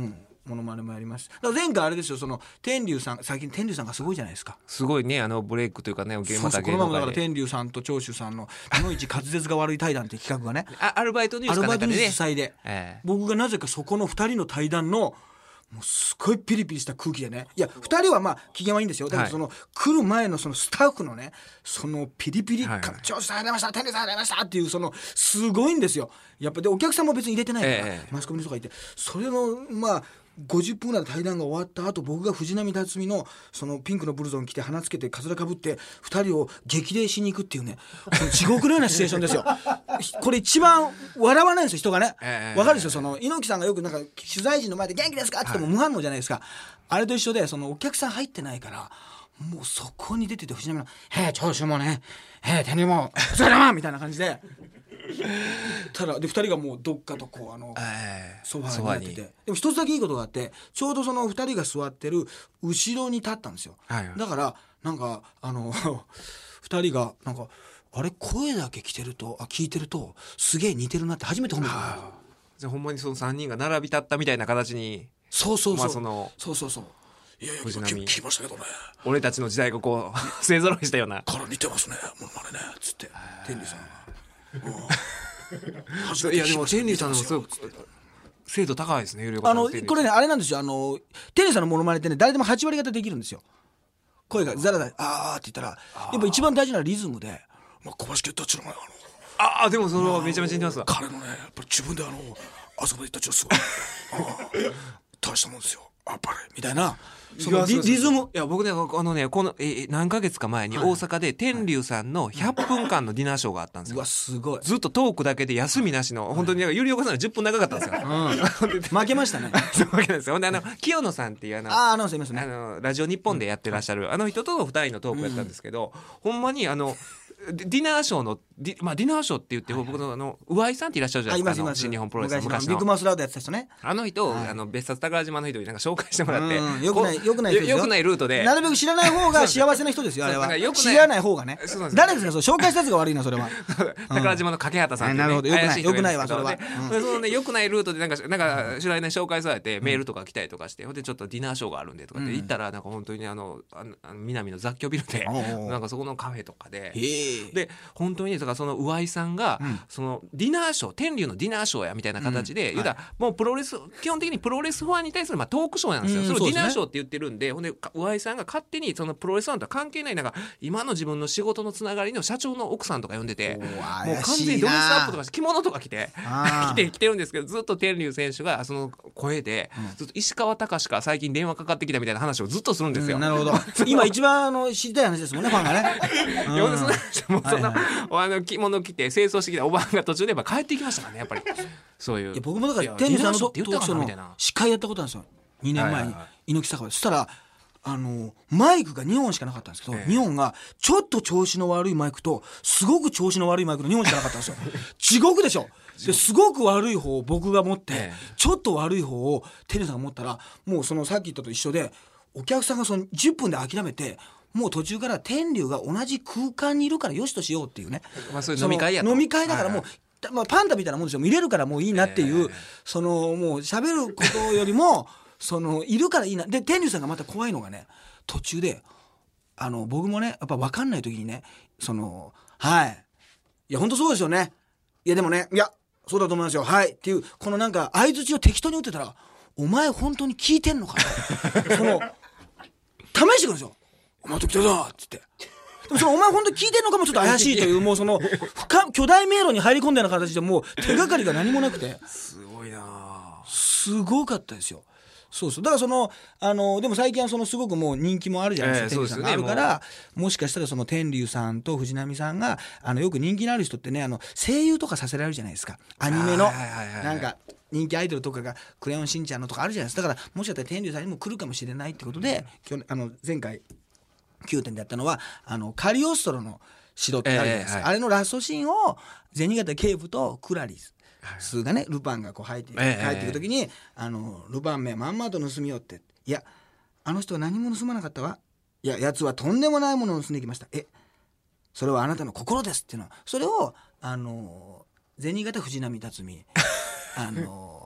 モノマネもやります。だから前回あれですよ、その天竜さん、最近天竜さんがすごいじゃないですか。 すごいね、あのブレイクというかね、 そうそう、この前もだから天竜さんと長州さんの日本一滑舌が悪い対談っていう企画がねあアルバイトニュースかなんかでね、 アルバイトニュース主催で、えー、僕がなぜかそこのふたりの対談のもうすごいピリピリした空気でね、いやふたりはまあ機嫌はいいんですよ。だからその、はい、来る前のそのスタッフのねそのピリピリ感、長州さんありがとうございました、天竜さんありがとうございましたっていうそのすごいんですよ。やっぱでお客さんも別に入れてないから、えー、マスコミの人がいて、それのまあごじゅっぷんぐらいの対談が終わった後、僕が藤波辰巳のそのピンクのブルゾン着て鼻つけてカツラかぶってふたりを激励しに行くっていうね、地獄のようなシチュエーションですよ。これ一番笑わないんですよ人がね。わかるでしょ、その猪木さんがよくなんか取材陣の前で元気ですかって言っても無反応じゃないですか、はい、あれと一緒で、そのお客さん入ってないからもうそこに出てて藤波の「へえ長州もね、へえ天竜もそれだ!」みたいな感じでただでふたりがもうどっかとこうあのソファーになってて、でも一つだけいいことがあって、ちょうどそのふたりが座ってる後ろに立ったんですよ、はいはい、だからなんかあのふたりがなんかあれ声だけ聞いてるとあ聞いてるとすげえ似てるなって初めて褒めた。 じゃあほんまにそのさんにんが並び立ったみたいな形に、 そうそうそう、まあ、 そのそうそうそう、いやいや藤波聞きましたけどね、 俺たちの時代がこう勢ぞろいしたようなから似てますねものまねねっつって天竜さんがいやでも天竜さんのもすごく精度高いですね。 あのこれねあれなんですよ、あの天竜さんのモノマネってね誰でもはち割方できるんですよ。声がザラザラあーって言ったらやっぱ一番大事なリズムで、まあ、小林健太郎のあのああでもそれはめちゃめちゃ似てますわ。 彼のねやっぱり自分であのあそこで言ったちょっとすごい大したもんですよあっぱれみたいなその リ, リズム。 いや僕ねあのねこのえ何ヶ月か前に大阪で天竜さんのひゃっぷんかんのディナーショーがあったんですよ。 うわすごい。ずっとトークだけで休みなしの、はい、本当にゆりおかさんのじゅっぷん長かったんですよ、 うん、負けましたね負けたんですよ。ほんであの清野さんっていうあのああのすいません、ね、 あのラジオ日本でやってらっしゃる、うん、あの人とふたりのトークやったんですけど、うん、ほんまにあのディナーショーのディ、まあ、ディナーショーって言って僕のあの上井さんっていらっしゃるじゃないですか、あの新日本プロレスの昔のビッグマウスラウドやってた人ね、 あの人、はい、あの別冊宝島の人になんか紹介してもらって、 うん、よくないよくないよくないルートでなるべく知らない方が幸せな人ですよあれは。知らない方がね。誰ですかそれ紹介したやつが悪いなそれは宝島の掛畑さんって、ね、 なるほどよくないよくないわそれは、 うん、そのねよくないルートでなんかなんか知らない紹介されてメールとか来たりとかして、ほんでちょっとディナーショーがあるんでとかって言ったら、なんか本当にあのあの南の雑居ビルでなんかそこのカフェとかでで本当にだからその上井さんが、うん、そのディナーショー天竜のディナーショーやみたいな形で、うん、言うたら、はい、もうプロレス基本的にプロレスファンに対するまあトークショーなんですよ、うん、それをディナーショーって言ってるんで、ほんで上井さんが勝手にそのプロレスファンとは関係ないなんか今の自分の仕事のつながりの社長の奥さんとか呼んでて、もう完全にドレスアップとかして着物とか着て着て着てるんですけど、ずっと天竜選手がその声で、うん、ずっと石川隆から最近電話かかってきたみたいな話をずっとするんですよ、 うん、なるほど今一番あの知りたい話ですもんねファンがねもうそんなあの着物着て清掃してきたおばあが途中でやっぱ帰ってきましたからねやっぱりそういう。いや僕もだから天竜さんのトークショーの司会やったことなんですよにねんまえに猪木坂で。そしたらあのマイクがにほんしかなかったんですけど、えー、にほんがちょっと調子の悪いマイクとすごく調子の悪いマイクのにほんしかなかったんですよ地獄でしょ。ですごく悪い方を僕が持って、えー、ちょっと悪い方をテレさんが持ったらもうそのさっき言ったと一緒でお客さんがそのじゅっぷんで諦めてもう途中から天竜が同じ空間にいるからよしとしようっていうね、 まあ、そういう飲み会やと飲み会だからもう、はいはい、まあ、パンダみたいなもんですよ見れるからもういいなっていう、えー、そのもう喋ることよりもそのいるからいいなで天竜さんがまた怖いのがね途中であの僕もねやっぱ分かんない時にねそのはいいや本当そうですよねいやでもねいやそうだと思いますよはいっていうこのなんか相槌を適当に打ってたらお前本当に聞いてんのかなその試してくるんですよお前と来てるなっつってでもそのお前本当に聞いてんのかもちょっと怪しいというもうその深巨大迷路に入り込んだような形でもう手がかりが何もなくてすごいなすごかったですよ。そうそうだからそのあのでも最近はそのすごくもう人気もあるじゃないですか、えー、天竜さんがあるから、も, もしかしたらその天竜さんと藤波さんがあのよく人気のある人ってねあの声優とかさせられるじゃないですかアニメのなんか人気アイドルとかがクレヨンしんちゃんのとかあるじゃないですか。だからもしかしたら天竜さんにも来るかもしれないってことで、うん、あの前回きゅうてんでやったのはあのカリオストロの城ってあるじゃないですか、えーはい、あれのラストシーンを銭形警部とクラリススがねルパンがこう入って帰っていく時に、えー、あのルパンめまんまと盗みよっていやあの人は何も盗まなかったわいややつはとんでもないものを盗んできましたえそれはあなたの心ですっていうのはそれをあの銭形藤波辰巳あの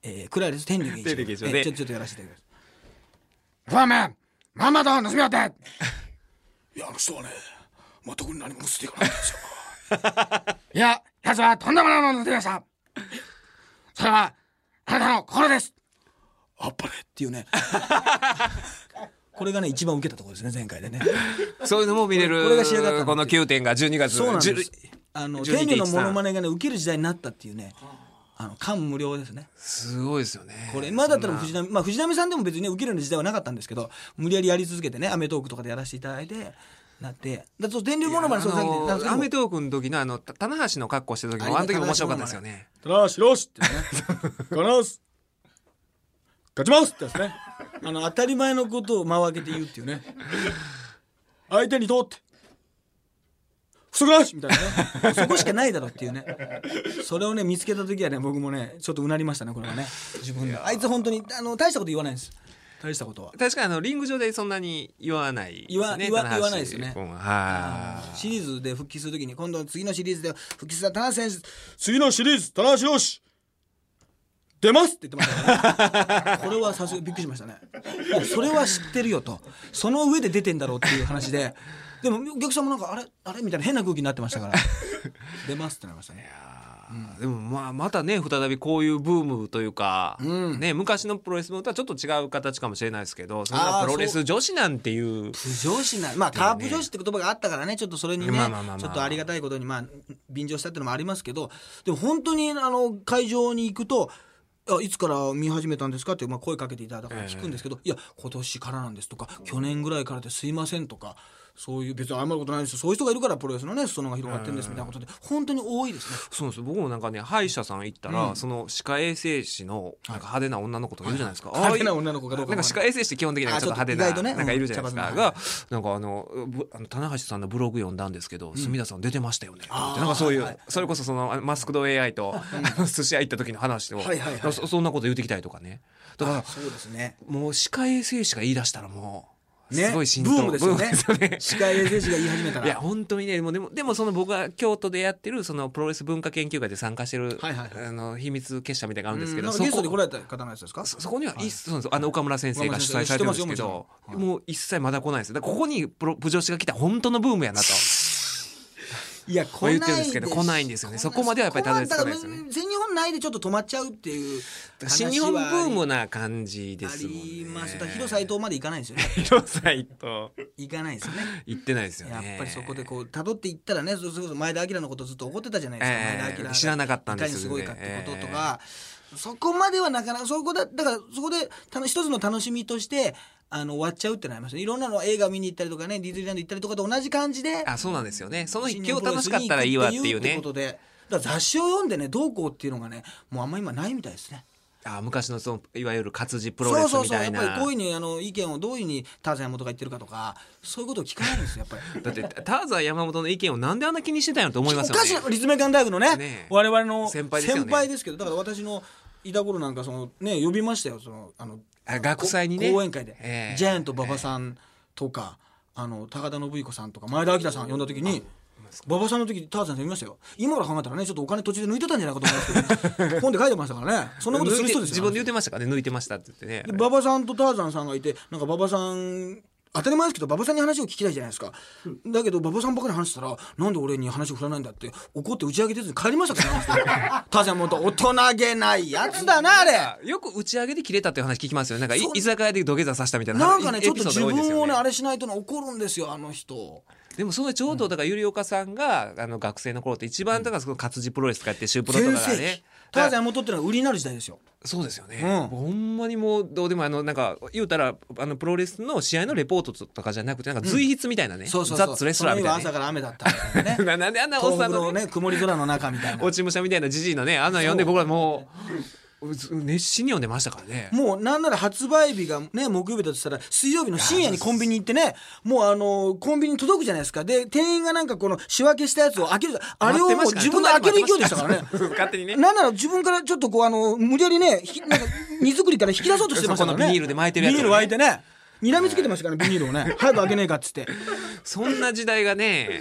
えー、暗いです天竜源一郎、 天竜源一郎でえーちょちょっとやらせていただきます。 ファーメンまんまと盗みよっていやあの人はね、まあ、特に何も盗んでいかなかったんですよいや奴はとんでもないものを盗みました。それはあなたの心です。 あっぱれっていうねこれがね一番受けたところですね前回でね。 そういうのも見れる。 これが仕上がったのこのきゅうてんがじゅうにがつ。 そうなんです。あの天竜のモノマネネがね受ける時代になったっていうね、あの感無量ですね。 すごいですよね。 これ今だったら藤波、まあ、藤波さんでも別にね受けるような時代はなかったんですけど、無理やりやり続けてね、アメトーークとかでやらせていただいてなってだと天竜モノマネ、そうさっきアメトーークの時のあの棚橋の格好してる時もあの時面白かったですよね。 棚橋よしってねガナス勝ちますってやつね。あの当たり前のことを間を空けて言うっていうね相手に通って不足なしみたいなねそこしかないだろっていうね。それをね見つけた時はね僕もねちょっとうなりましたねこれはね。自分であいつ本当にあの大したこと言わないんです。大したことは確かにあのリング上でそんなに言わないですね。 言わ言わ言わないですよね。 はい。 シリーズで復帰するときに今度次のシリーズで復帰する田中選手次のシリーズ棚橋よし出ますって言ってましたからねこれはさすがびっくりしましたね。いやそれは知ってるよと、その上で出てんだろうっていう話で、でもお客さんもなんかあれあれみたいな変な空気になってましたから出ますってなりましたね。 うん、でもまあまたね再びこういうブームというか、うんね、昔のプロレスとはちょっと違う形かもしれないですけど、そんなプロレス女子なんていうプ女子な、まあカープ女子って言葉があったからね、ちょっとそれにね、まあまあまあまあ、ちょっとありがたいことにまあ便乗したっていうのもありますけど、でも本当にあの会場に行くとあいつから見始めたんですかって、まあ、声かけていただから聞くんですけど、えー、いや今年からなんですとか去年ぐらいからですいませんとか、そういう別に謝ることないですよ、そういう人がいるからプロレスのね裾野が広がってるんですみたいなことで本当に多いですね。 そうです。僕もなんかね歯医者さん行ったら、うん、その歯科衛生士のなんか派手な女の子とかいるじゃないですか、はい、 派手な女の子かどうかなんか歯科衛生士って基本的にはちょっと派手な、ね、なんかいるじゃないですか、うん、がなんかあのあの棚橋さんのブログ読んだんですけど、うん、隅田さん出てましたよねってなんかそういう、はい、それこそそのマスクド エーアイ と寿司屋行った時の話を、はいはいはい、そ, そんなこと言ってきたりとかね。だからそうですね、 もう歯科衛生士が言い出したらもうね、 すごい浸透、 ブームですよね。歯科衛生士が言い始めたら。 いや本当にね、でもでもでもその僕が京都でやってるそのプロレス文化研究会で参加してる、はいはいはい、あの秘密結社みたいなのがあるんですけど、 そこゲストで来られた方のやつですか？ そ, そこには、はい、そうですあの岡村先生が主催されてるんですけど、も, も, もう一切まだ来ないです。だからここにプロプ女子が来た本当のブームやなと。 いや来ない言ってるんですけど来ないんですよね。そこまではやっぱりたどり着かないですよね。 全日本内でちょっと止まっちゃうっていう新日本ブームな感じですもんね。 あります。だから広斎藤まで行かないんですよね。 広斎藤行かないですよね。 行ってないですよね。 やっぱりそこでこう辿っていったらね、それこそ前田明のことずっと怒ってたじゃないですか、 えー、 前田明知らなかったんですよね。 いかにすごいかってこととか、えー、そこまではなかなかそこだだからそこで一つの楽しみとしてあの終わっちゃうってなりますね。いろんなの映画見に行ったりとかね、ディズニーランド行ったりとかと同じ感じで、 あ、そうなんですよね。その日今日楽しかったらいいわっていうね。 ことでだから雑誌を読んでねどうこうっていうのがねもうあんま今ないみたいですね。 あ、昔のそのいわゆる活字プロレスみたいな。そうそうそう、やっぱりこういうふうにあの意見をどういうふうにターザン山本が言ってるかとかそういうことを聞かないんですよやっぱり。 だってターザン山本の意見をなんであんな気にしてたんやと思いますよね。 おかしい立命館大学の ね, ね我々の先輩ですよね。 先輩ですけど、だから私のいた頃なんかそのね呼びましたよ、そのあの学祭にね講演会で、 えー、 ジャイアント馬場さんとか、えー、あの高田信彦さんとか前田明さん呼んだ時に馬場さんの時ターザンさん見ましたよ。今から考えたらねちょっとお金途中で抜いてたんじゃないかと思いますけど本で書いてましたからね。そんなことする人ですよ。 自分で言ってましたからね、抜いてましたって言ってね。 馬場さんとターザンさんがいて、なんか馬場さん当たり前ですけど馬場さんに話を聞きたいじゃないですか、うん、だけど馬場さんばかり話したらなんで俺に話を振らないんだって怒って打ち上げてずに帰りましたからターザンも大人げないやつだなあれ。 よく打ち上げで切れたっていう話聞きますよ。なんか居酒屋で土下座させたみたいななんかねちょっと自分をねあれしないと怒るんですよあの人。 でもそのちょうどだから百合岡さんがあの学生の頃って一番だからその活字プロレスとかやってシュープロとかがねターザン山本っていうのは売りになる時代ですよ。 そうですよね、うん、ほんまにもうどうでもあのなんか言うたらあのプロレスの試合のレポートとかじゃなくてなんか随筆みたいなね、うん、そうそうそうザッツレスラーみたいな、ね、 その日は朝から雨だったみたいなねなんであんなおっさんの、 ね、ね曇り空の中みたいな落ち武者みたいなジジイのねあんな読んで僕らもう熱心に読んでましたからね。 もうなんなら発売日がね木曜日だとしたら水曜日の深夜にコンビニ行ってねもうあのコンビニに届くじゃないですか。で店員がなんかこの仕分けしたやつを開けるあれをもう自分で開ける勢いでしたからね勝手にね。 なんなら自分からちょっとこうあの無理やりねなんか荷造りから引き出そうとしてましたからね。 ビニールで巻いてるやつ、 ね、ビニール巻いてね睨みつけてましたからねビニールをね早く開けねえかっつってそんな時代がね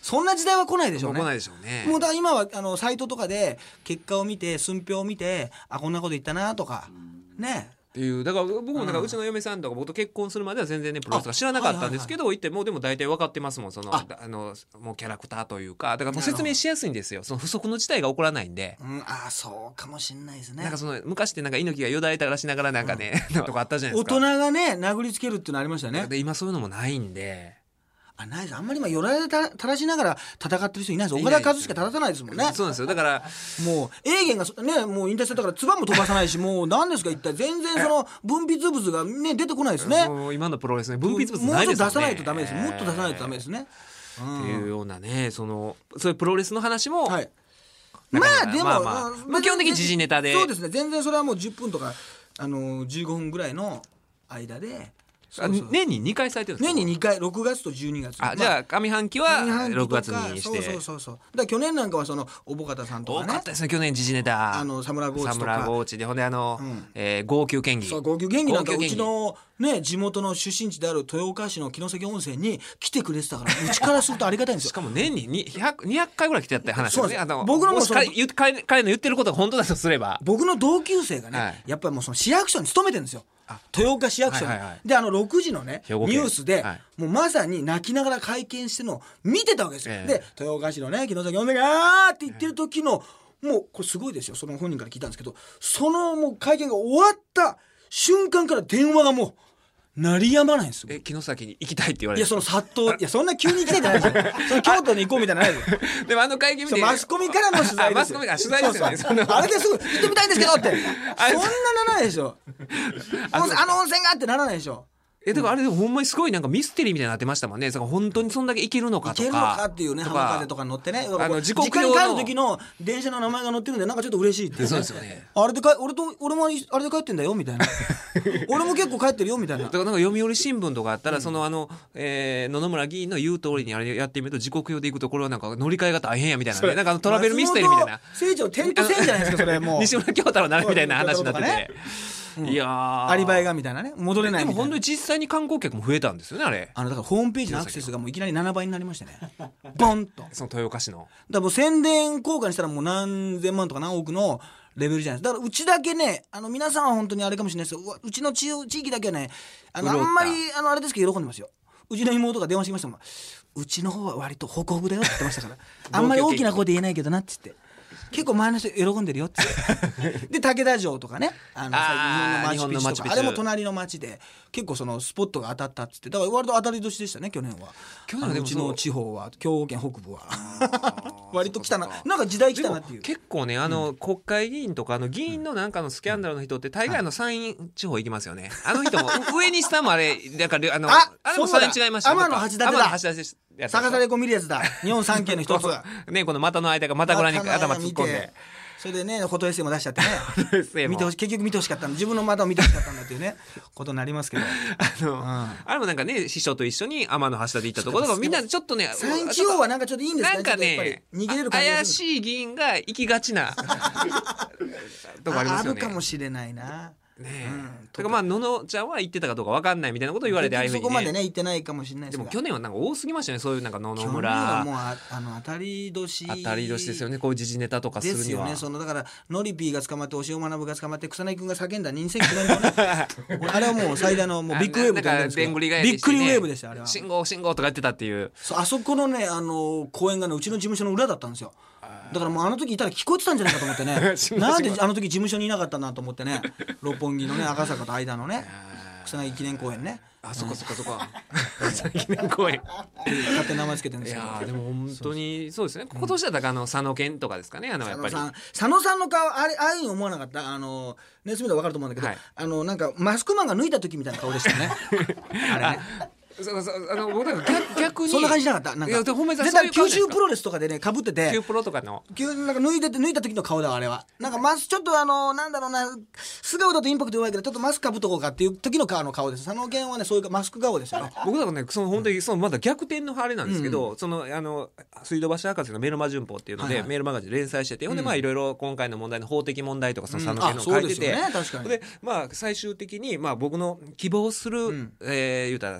そんな時代は来ないでしょうね。 来ないでしょうね。 もうだから今はあのサイトとかで結果を見て寸評を見て、あこんなこと言ったなとか、うん、ねっていう。だから僕もなんかうちの嫁さんとか僕と結婚するまでは全然ねプロレスとか知らなかったんですけど、行ってもうでも大体分かってますもん、その あ, あのもうキャラクターというか、だからもう説明しやすいんですよ、その不測の事態が起こらないんで、 うん、あそうかもしれないですね。 なんかその昔ってなんか猪木がよだれたらしながらなんかね、うん、とかあったじゃないですか。 大人がね殴りつけるっていうのありましたね。 で今そういうのもないんで。 あないです。あんまり今よだれ垂らしながら戦ってる人いないです。岡田和親正さないですもんね。 そうなんですよ。だからもうエーゲンがねもう引退してたから唾も飛ばさないし、もう何ですか一体全然その分泌物がね出てこないですね。 もう今のプロレスね分泌物ないですもんね。 もうちょっと出さないとダメです。もっと出さないとダメですね。 うん、っていうようなね、そのそういうプロレスの話も、はい、 まあでも、まあまあまあ、基本的に時事ネタで、 そうですね。全然それはもうじゅっぷんとかあのじゅうごふんぐらいの間で。 そうそう年ににかいされてるんですか？ 年ににかい、ろくがつとじゅうにがつ。 あ、じゃあ上半期はろくがつにして。 そうそうそうそう。だから去年なんかはそのおぼかたさんとかね。 多かったですね去年時事ネタ。 あのサムラゴーチとか。 サムラゴーチでほんであの、うんえー、号泣県議。 そう号泣県議なんかうちのね地元の出身地である豊岡市の城崎温泉に来てくれてたから、うちからするとありがたいんですよ。 しかも年ににひゃく、にひゃっかいぐらい来てやった話ですね。あの僕のももし彼彼の言ってることが本当だとすれば、 僕の同級生がね、はい、やっぱりもうその市役所に勤めてるんですよ。豊岡市役所に、はいはいはい、であのろくじのねニュースで、はい、もうまさに泣きながら会見してるのを見てたわけですよ、えー、で豊岡市のね城崎温泉があーって言ってる時の、えー、もうこれすごいですよ。その本人から聞いたんですけど、そのもう会見が終わった瞬間から電話がもう鳴りやまないんですよ。 え城崎に行きたいって言われて、 いやその殺到いやそんな急に行きたいじゃないですよ。その京都に行こうみたいなのないですよ。 でもあの会見見てマスコミからの取材ですよ。 マスコミから取材ですよね。 そうそうあれですぐ行ってみたいんですけどってそんなならないでしょ。あの温泉があってならないでしょ。 えだからあれでもほんまにすごいなんかミステリーみたいになってましたもんね。だから本当にそんだけ行けるのかとか、 行けるのかっていうね、浜風とか乗ってね、 あの時刻時間に帰る時の電車の名前が載ってるんでなんかちょっと嬉しいっていう、ね、 そうですよね。 あれでか俺と俺もあれで帰ってんだよみたいな俺も結構帰ってるよみたいな。 だからなんか読売新聞とかあったら、うん、そのあの、えー、野々村議員の言う通りにあれやってみると時刻表で行くところはなんか乗り換えが大変やみたいなね、なんかトラベルミステリーみたいな、 成長点と線じゃないですかそれ。もう西村京太郎なるみたいな話になってて、うん、いやーアリバイがみたいなね、戻れないみたいな。 でも本当に実際に観光客も増えたんですよねあれ。 あのだからホームページのアクセスがもういきなりななばいになりましてねボンと。 その豊岡市のだからもう宣伝効果にしたらもう何千万とか何億のレベルじゃないですか。だからうちだけね、あの皆さんは本当にあれかもしれないですけど、う, うちの地域だけはね、あのあんまりあのあれですけど喜んでますよ。うちの妹が電話してきましたもん。うちの方は割とホクホクだよって言ってましたからあんまり大きな声で言えないけどなって言って、結構周りの人喜んでるよってで武田城とかね、あのあ日本のマチュピチュとか、あれも隣の町で結構そのスポットが当たったっつって、だから割と当たり年でしたね去年は。去年はうちの地方は兵庫県北部は割と来たな、なんか時代来たなっていう。 結構ねあの、うん、国会議員とかあの議員のなんかのスキャンダルの人って大概の山陰地方行きますよね、はい、あの人も上西さんもあれだからあの あ, あれも山陰違いましたよ。 天橋立だ天橋立で逆されこ見るやつだ日本三景の一つがねこの股の間が股ぐらに頭突っ込んで、 それでねフォトエッセイも出しちゃってね見てほし結局見てほしかったん自分の股を見てほしかったんだっていうねことになりますけどあの、うん、あれもなんかね師匠と一緒に天橋立で行ったところとかみんなちょっとね山陰地方はなんかちょっといいんですかね。 なんかね逃げれる感じが怪しい議員が行きがちなとこありますよね。 あるかもしれないなねえ、うん、だからまあののちゃんは言ってたかどうか分かんないみたいなことを言われてああいうふうに、ね、 そこまでね言ってないかもしれないですが、 でも去年はなんか多すぎましたねそういうなんか野々村。 去年はもう あ, あの当たり年当たり年ですよねこういう時事ネタとかするには。ですよね。 そのだからノリピーが捕まって押尾学が捕まって草薙君が叫んだにせんきゅうねんのねあれはもう最大のもうビッグウェーブで、ね、 でんぐり返し、 ね、びっくりウェーブでしたあれは。 信号信号とか言ってたっていう。 そうあそこのねあの公園がねうちの事務所の裏だったんですよ。だからもうあの時いたら聞こえてたんじゃないかと思ってねなんであの時事務所にいなかったんだと思ってね六本木のね赤坂と間のね草薙記念公園ね。 あそこそこそこ草薙記念公園勝手に名前つけてるんですけど。 いやでも本当にそうですね。今年だったらあの佐野健とかですかね。あのやっぱり佐野さんの顔あれああいうに思わなかった。あのネスミで分かると思うんだけど、はい、あのなんかマスクマンが脱いだ時みたいな顔でしたねあれねそうそうあの僕なんか 逆, 逆にそんな感じなかったなんかいやほんまに絶対九州プロレスとかでね被っててキュープロとかのなんか脱いでて脱いだ時の顔だわあれは。なんかマスちょっとあのなんだろうな素顔だとインパクト弱いけどちょっとマスク被っとこうかっていう時の顔の顔です。佐野健はねそういうマスク顔ですよね。 僕だからねその本当にそのまだ逆転のあれなんですけど、うん、そのあの水道橋博士のメルマ旬報っていうので、はいはい、メールマガジン連載してて、うん、ほんでまあいろいろ今回の問題の法的問題とかその佐野健の書いてて、うん、あそうですよね確かに。でまあ最終的にまあ僕の希望する、うん、えー、言うたらフィナーレ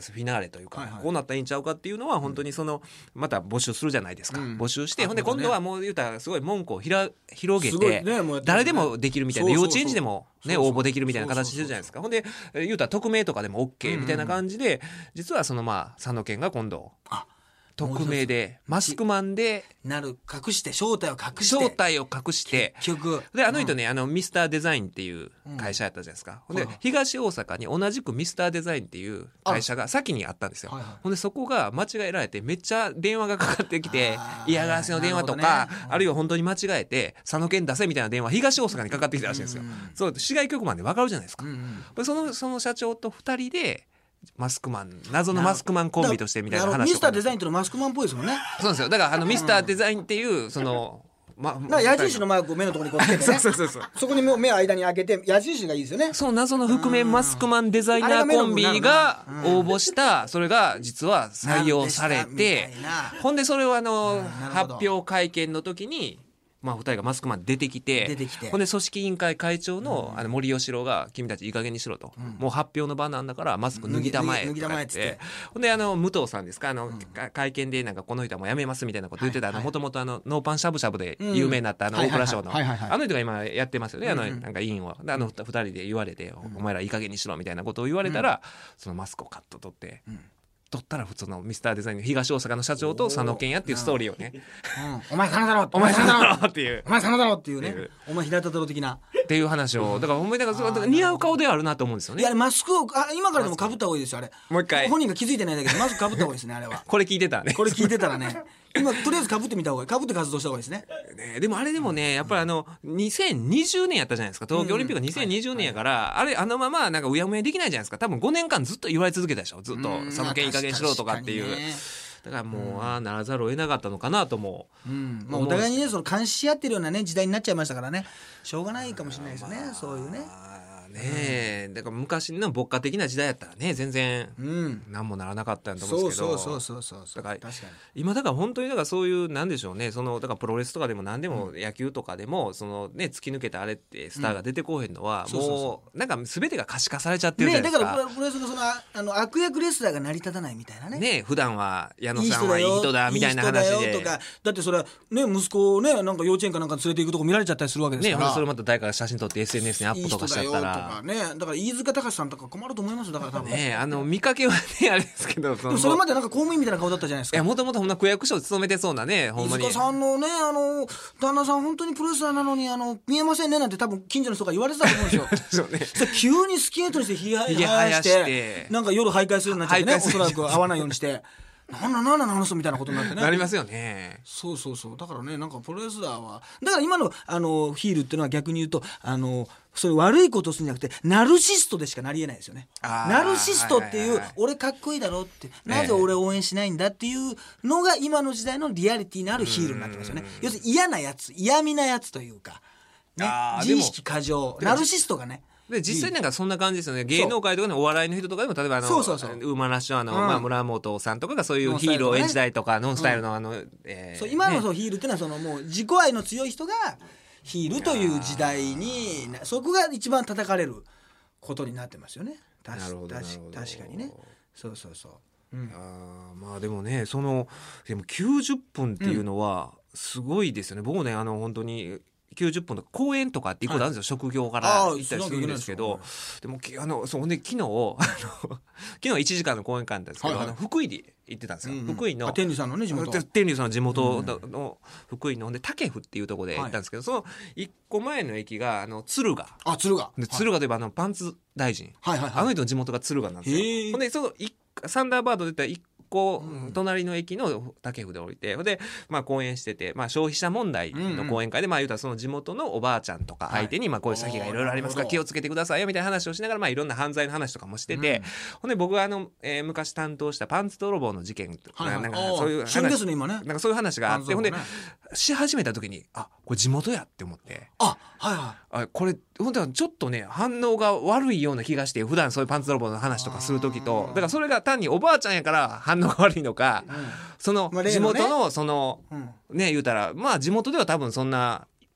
れというか、 はいはいこうなったらいいんちゃうかっていうのは本当にそのまた募集するじゃないですか、 うん募集して、 あほんで今度はもう言うたらすごい門戸をひら広げすごいて、 ねもうやってますね誰でもできるみたいな、 そうそうそう幼稚園児でもねそうそう応募できるみたいな形してるじゃないですか。ほんで言うたら匿名とかでも OK みたいな感じで、実はそのまあ佐野県が今度あ匿名でマスクマンでなる隠して正体を隠して正体を隠して結局であの人ね、あのミスターデザインっていう会社やったじゃないですか、ほんではいはい東大阪に同じくミスターデザインっていう会社が先にあったんですよ、 はいはいほんでそこが間違えられてめっちゃ電話がかかってきてあー嫌がらせの電話となか、 るほどねあるいは本当に間違えて佐野県出せみたいな電話東大阪にかかってきたらしいんですよ、 うんそう市外局番で分かるじゃないですか、 うんうんでそのその社長とふたりでマスクマン謎のマスクマンコンビとしてみたいなだから話とかミスターデザインっていうのはマスクマンっぽいですもんねそうなんですよ。だからあのミスターデザインっていうそのまだから矢印のマークを目のところにこうつけてねそうそうそうそこに目を間に開けて矢印がいいですよねそう謎の覆面マスクマンデザイナーコンビが応募したそれが実は採用されてなんでしたみたいなほんでそれをあのなるほ発ど表会見の時にまあふたりがマスクマン出てきて出てきてほんで組織委員会会長のあの森喜朗が君たちいい加減にしろともう発表の場なんだからマスク脱ぎたまえ脱ぎとか言っ脱ぎたまえっつっててほんであの武藤さんですかあのか会見でなんかこの人はもう辞めますみたいなこと言ってたあのもともとあのノーパンしゃぶしゃぶで有名になったあのうん大蔵省のはいはいはいはいはいあの人が今やってますよねあのうんうんなんか委員をであのふたりで言われてお前らいい加減にしろみたいなことを言われたらそのマスクをカット取って取ったら普通のミスターデザインの東大阪の社長と佐野健也っていうストーリーをねうんお前佐野だろお前さんだろお前っていうお前佐野だろっていうねっていうお前平田太郎的なっていう話をだからほんまにだからそうだから似合う顔ではあるなと思うんですよねいやマスクをあ今からでも被った方がいいですよあれもう一回本人が気づいてないだけでマスク被った方がいいですねあれはこれ聞いてたらねこれ聞いてたらね今とりあえず被ってみた方がいい被って活動した方がいいですねねでもあれでもねやっぱりあのにせんにじゅうねんやったじゃないですか東京オリンピックがにせんにじゅうねんやからあれあのままなんかうやむやできないじゃないですか多分ごねんかんずっと言われ続けたでしょずっとうん佐野健いい加減しろとかっていう確かにねだからもうああならざるを得なかったのかなともうんまあ、お互いにねその監視し合ってるようなね時代になっちゃいましたからねしょうがないかもしれないですよねそういうねあーねえだから昔の牧歌的な時代やったらね全然うん何もならなかったんやと思うんそうですけどそうそうそうそうだから確かに今だから本当にだからそういうなんでしょうねそのだからプロレスとかでも何でも野球とかでもそのね突き抜けたあれってスターが出てこうへんのはそうそうそもうなんか全てが可視化されちゃってるじゃねないですかだからプロレスのそのああの悪役レスラーが成り立たないみたいなねね普段は矢野いいさんはいい人だみたいな話でいい人だよとかだってそれはね息子をねなんか幼稚園かなんか連れて行くとこ見られちゃったりするわけですねからほんでそれまた誰かが写真撮って エスエヌエス にアップとかしちゃったいい人だよとらかねだから飯塚隆さんとか困ると思いますよだから多分ねあの見かけはねあれですけどそでもそれまでなんか公務員みたいな顔だったじゃないですかいやもともとほんな区役所を務めてそうなねほんまに飯塚さんのねあの旦那さん本当にプロレスラーなのにあの見えませんねなんて多分近所の人が言われてたと思うんですよそうねそれ急にスキンヘッドにしてひげ生ひげやし生やしててなんか夜徘徊するようになっちゃってね徘徊するおそらく会わないようにしてなんだなんだあの人みたいなことになってねなりますよねそうそうそうだからねなんかプロレスラーはだから今のあのヒールっていうのは逆に言うとあのそういう悪いことをするんじゃなくてナルシストでしかなりえないですよねあーナルシストっていう、 はいはいはい俺かっこいいだろってなぜ俺を応援しないんだっていうのが今の時代のリアリティのあるヒールになってますよね要するに嫌なやつ嫌味なやつというか、ねあ、ー自意識過剰ナルシストがねで実際なんかそんな感じですよね芸能界とかのお笑いの人とかでも例えばあのそうそうそうウーマンラッシュあの、 うんまあ、村本さんとかがそういうヒーローを演じたりとかノンスタイルのあの、えーそう今のねそうヒールっていうのはそのもう自己愛の強い人がヒールという時代になそこが一番叩かれることになってますよね。たしなるほどたしなるほど確かにね。そうそうそう。うんあーまあでもねそのでもきゅうじゅっぷんっていうのはすごいですよね、僕ねあの本当にきゅうじゅっぷんとか公演とかって行くことあるんですよ、職業から行ったりするんですけどでもきあのそうで昨日あの昨日いちじかんの公演会だったんですけど、 はいはいあの福井で行ってたんですよ、 うんうん福井のあ天理さんのね地元。 天竜さんの地元の福井ので武府っていうところで行ったんですけど、その一個前の駅があの敦賀あ敦賀。 で敦賀といえばあのパンツ大臣、 はいはいはい。 あの人の地元が敦賀なんですよ。 へーほんでその一サンダーバードで言ったら一個隣の駅の武府で降りてほんでまあ講演してて、まあ、消費者問題の講演会で、まあ言うたらその地元のおばあちゃんとか相手にまあこういう先がいろいろありますから気をつけてくださいよみたいな話をしながらまあいろんな犯罪の話とかもしてて、ほんで僕はあの、えー昔担当したパンツ泥棒の事件とかはいはいなんかそういう旬で話すね今ね。 なんかそういう話があって、ほんでパンツ泥棒ねし始めた時にあこれ地元やって思ってあはいはあこれ本当はちょっとね反応が悪いような気がして普段そういうパンツ泥棒の話とかする時とだからそれが単におばあちゃんやから反応が悪いのか、そのまあ例のね地元のそのい。うん。 ね言うたらまあ地元では多分そんな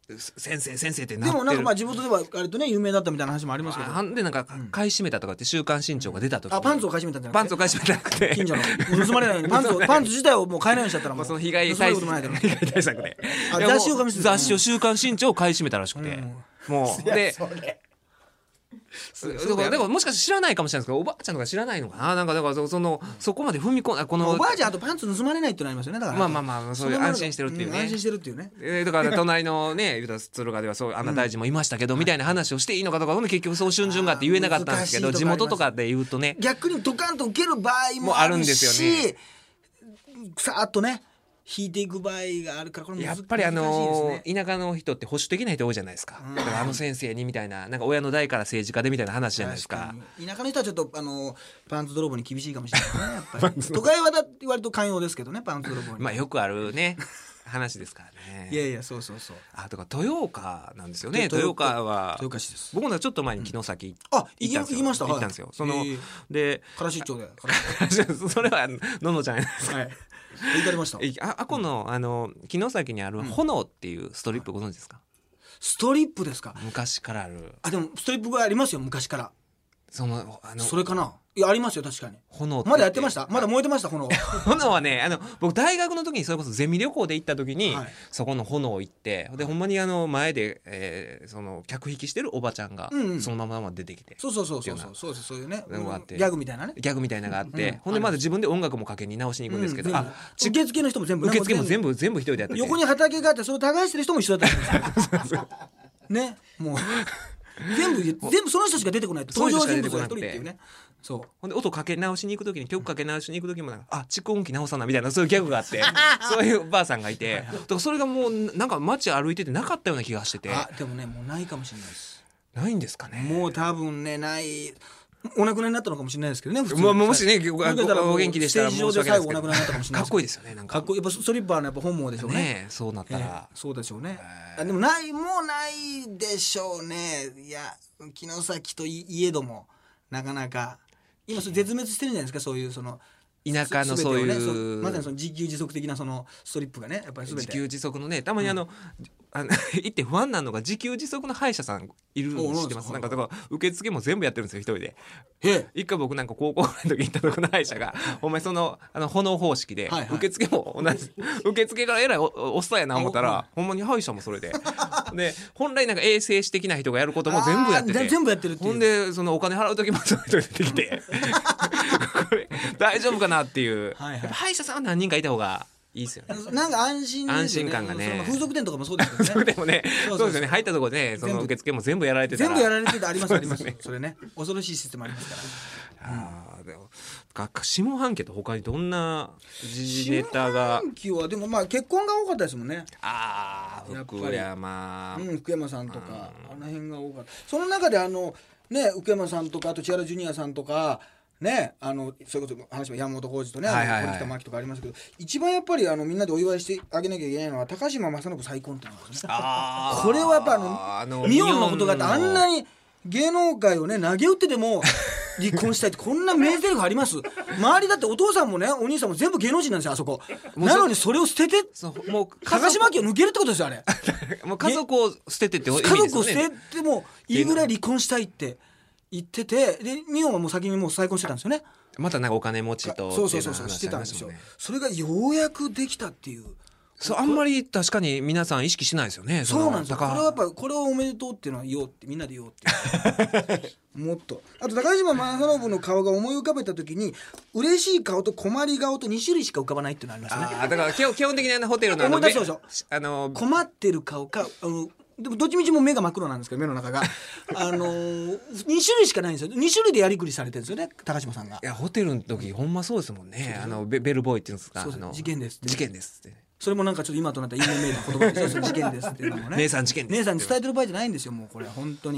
先生先生ってなってる。 でもなんかまあ地元では割とね有名だったみたいな話もありますけど、 あでなんか買い占めたとかって週刊新潮が出た時に、 あパンツを買い占めたんじゃなくて、 パンツを買い占めたなくて近所の盗まれないようにパンツをパンツ自体をもう買えないようにしちゃったらもうその被害盗まれ対策ることもないだろう被害対策であいやもう雑誌を紙質雑誌を週刊新潮を買い占めたらしくて、もうでそれだからだからもしかして知らないかもしれないですけど、おばあちゃんとか知らないのかな、なんかだからそそのそこまで踏み込んだこのおばあちゃんあとパンツ盗まれないってのありますよね。だからまあまあまあそういう安心してるっていうね、 ん安心してるっていうね。 えーだから隣のね言うたら敦賀ではそうあんな大臣もいましたけど、みたいな話をしていいのかとか、ほんで結局そう春巡があって言えなかったんですけど、地あー難しいとこあります元とかで言うとね逆にドカンと受ける場合ももうあるあるんですよし、 ねさーっとね引いていく場合があるから、これ難しいですね。 やっぱりあのー田舎の人って保守的な人多いじゃないですか、だからあの先生にみたいな、なんか親の代から政治家でみたいな話じゃないですか。 確かに田舎の人はちょっとあのパンツ泥棒に厳しいかもしれないね、やっぱり都会はだ割と寛容ですけどね、パンツ泥棒に。 まあよくあるね話ですからね。 いやいやそうそうそう。 あとか豊岡なんですよね。 豊岡豊岡は豊岡市です。 僕のちょっと前に城崎あ行ったんですよ。 行きました。 行ったんですよ。そのえーでから出張でからそれはののちゃんやないですか。 はい行かれました。 ああこのあの城崎にある炎っていうストリップご存知ですか？ ストリップですか？ 昔からある。 あでもストリップがありますよ昔から。 そのあのそれかな。いやありますよ確かに。 炎まだやってました。まだ燃えてました炎。 炎はねあの僕大学の時にそれこそゼミ旅行で行った時に、 はいそこの炎行ってでほんまにあの前で、えーその客引きしてるおばちゃんがうんうんそのままま出てきて、 そうそうそうそうそうそうですそういうね、 のがあってギャグみたいなね。 ギャグみたいなのがあって、 うんほんでまだ自分で音楽もかけに直しに行くんですけど、 うんあ全部受付の人も全部受付も全部部全部一人でやってて横に畑があってそれを耕してる人も一緒だったんですよねもう全部全部その人しか出てこないと登場人物が一人っていうね。そうほんで音かけ直しに行く時に曲かけ直しに行く時もなんかあ蓄音機直さなみたいなそういうギャグがあってそういうばあさんがいてだからそれがもうなんか街歩いててなかったような気がしてて。 あでもねもうないかもしれないです。 ないんですかね。 もう多分ねないお亡くなりになったのかもしれないですけどね普通にまあもしねごもしかしたらもうお元気でしたらステージ上で最後お亡くなりになったかもしれないですかっこいいですよねなんかかっこいいやっぱストリッパーのやっぱ本望でしょうね。 ねえそうなったええら、 そうでしょうね。あでもないもうないでしょうね。いや城崎といいえどもなかなか今それ絶滅してるんじゃないですかそういうその田舎のそういう、 全てをねそまさにその自給自足的なそのストリップがねやっぱり全て自給自足のねたまにあの、あの行って不安なのが自給自足の歯医者さんいるの知ってます？ おなんかだから受付も全部やってるんですよ一人で。 へえ一回僕なんか高校の時に行ったとこの歯医者がお前そのあの炎方式で、 はいはい受付も同じ受付からえらいおおっさんやな思ったあらほんまに歯医者もそれでで本来なんか衛生士的な人がやることも全部やっててあー全部やってるっていうほんでそのお金払う時もその人出てきてこれ大丈夫かなっていう、 はいはいやっぱ歯医者さんは何人かいた方がいいですよね。 なんか安心ですよね。 安心感がねその風俗店とかもそうですよね。 そうでもねそそうそうそううですよね入ったところでその受付も全部やられてたら全部やられててありますありますそうですねそれね恐ろしいシステムありますからあーでもが下半期と他にどんな時事ネタが下半期はでもまあ結婚が多かったですもんね。 ああやっぱり福山、 うん、福山さんとかあの辺が多かった。その中であのね福山さんとかあと千原ジュニアさんとかねあのそういうこと話も山本浩二とねはいはいはい堀北真希とかありますけど一番やっぱりあのみんなでお祝いしてあげなきゃいけないのは高島正信再婚っていうのがあるんですね。 あーこれはやっぱあのミオンのことがあってあんなにに芸能界をね投げ打ってでも離婚したいってこんな名台詞あります？周りだってお父さんもねお兄さんも全部芸能人なんですよあそこ。なのにそれを捨ててそうもう高島家を抜けるってことですよあれ。 もう家族を捨ててって意味家ですよね。 族を捨ててもいいぐらい離婚したいって言っててでミオンはもう先にもう再婚してたんですよね。 またなんかお金持ちとそうそうそうそうしてたんですよ。それがようやくできたっていう。 そうあんまり確かに皆さん意識しないですよね。 そうなんですよ。こ高れはやっぱりこれをおめでとうっていうのは言おうってみんなで言おうってもっとあと高島正信の顔が思い浮かべた時に嬉しい顔と困り顔とに種類しか浮かばないっていうのがありますよね。 あーだから基本基本的にあのホテルのあの思い出しましょうあの困ってる顔かあのでもどっちみちも目が真っ黒なんですけど目の中があのー、に種類しかないんですよ。に種類でやりくりされてるんですよね高島さんが。 いやホテルの時ほんまそうですもんね。あのベベルボーイっていうんですか。 そうそうあの事件ですって事件ですって。 それもなんかちょっと今となったら有名な言葉でしょその事件ですっていうのもね姉さん事件です姉さんに伝えてる場合じゃないんですよもうこれは本当に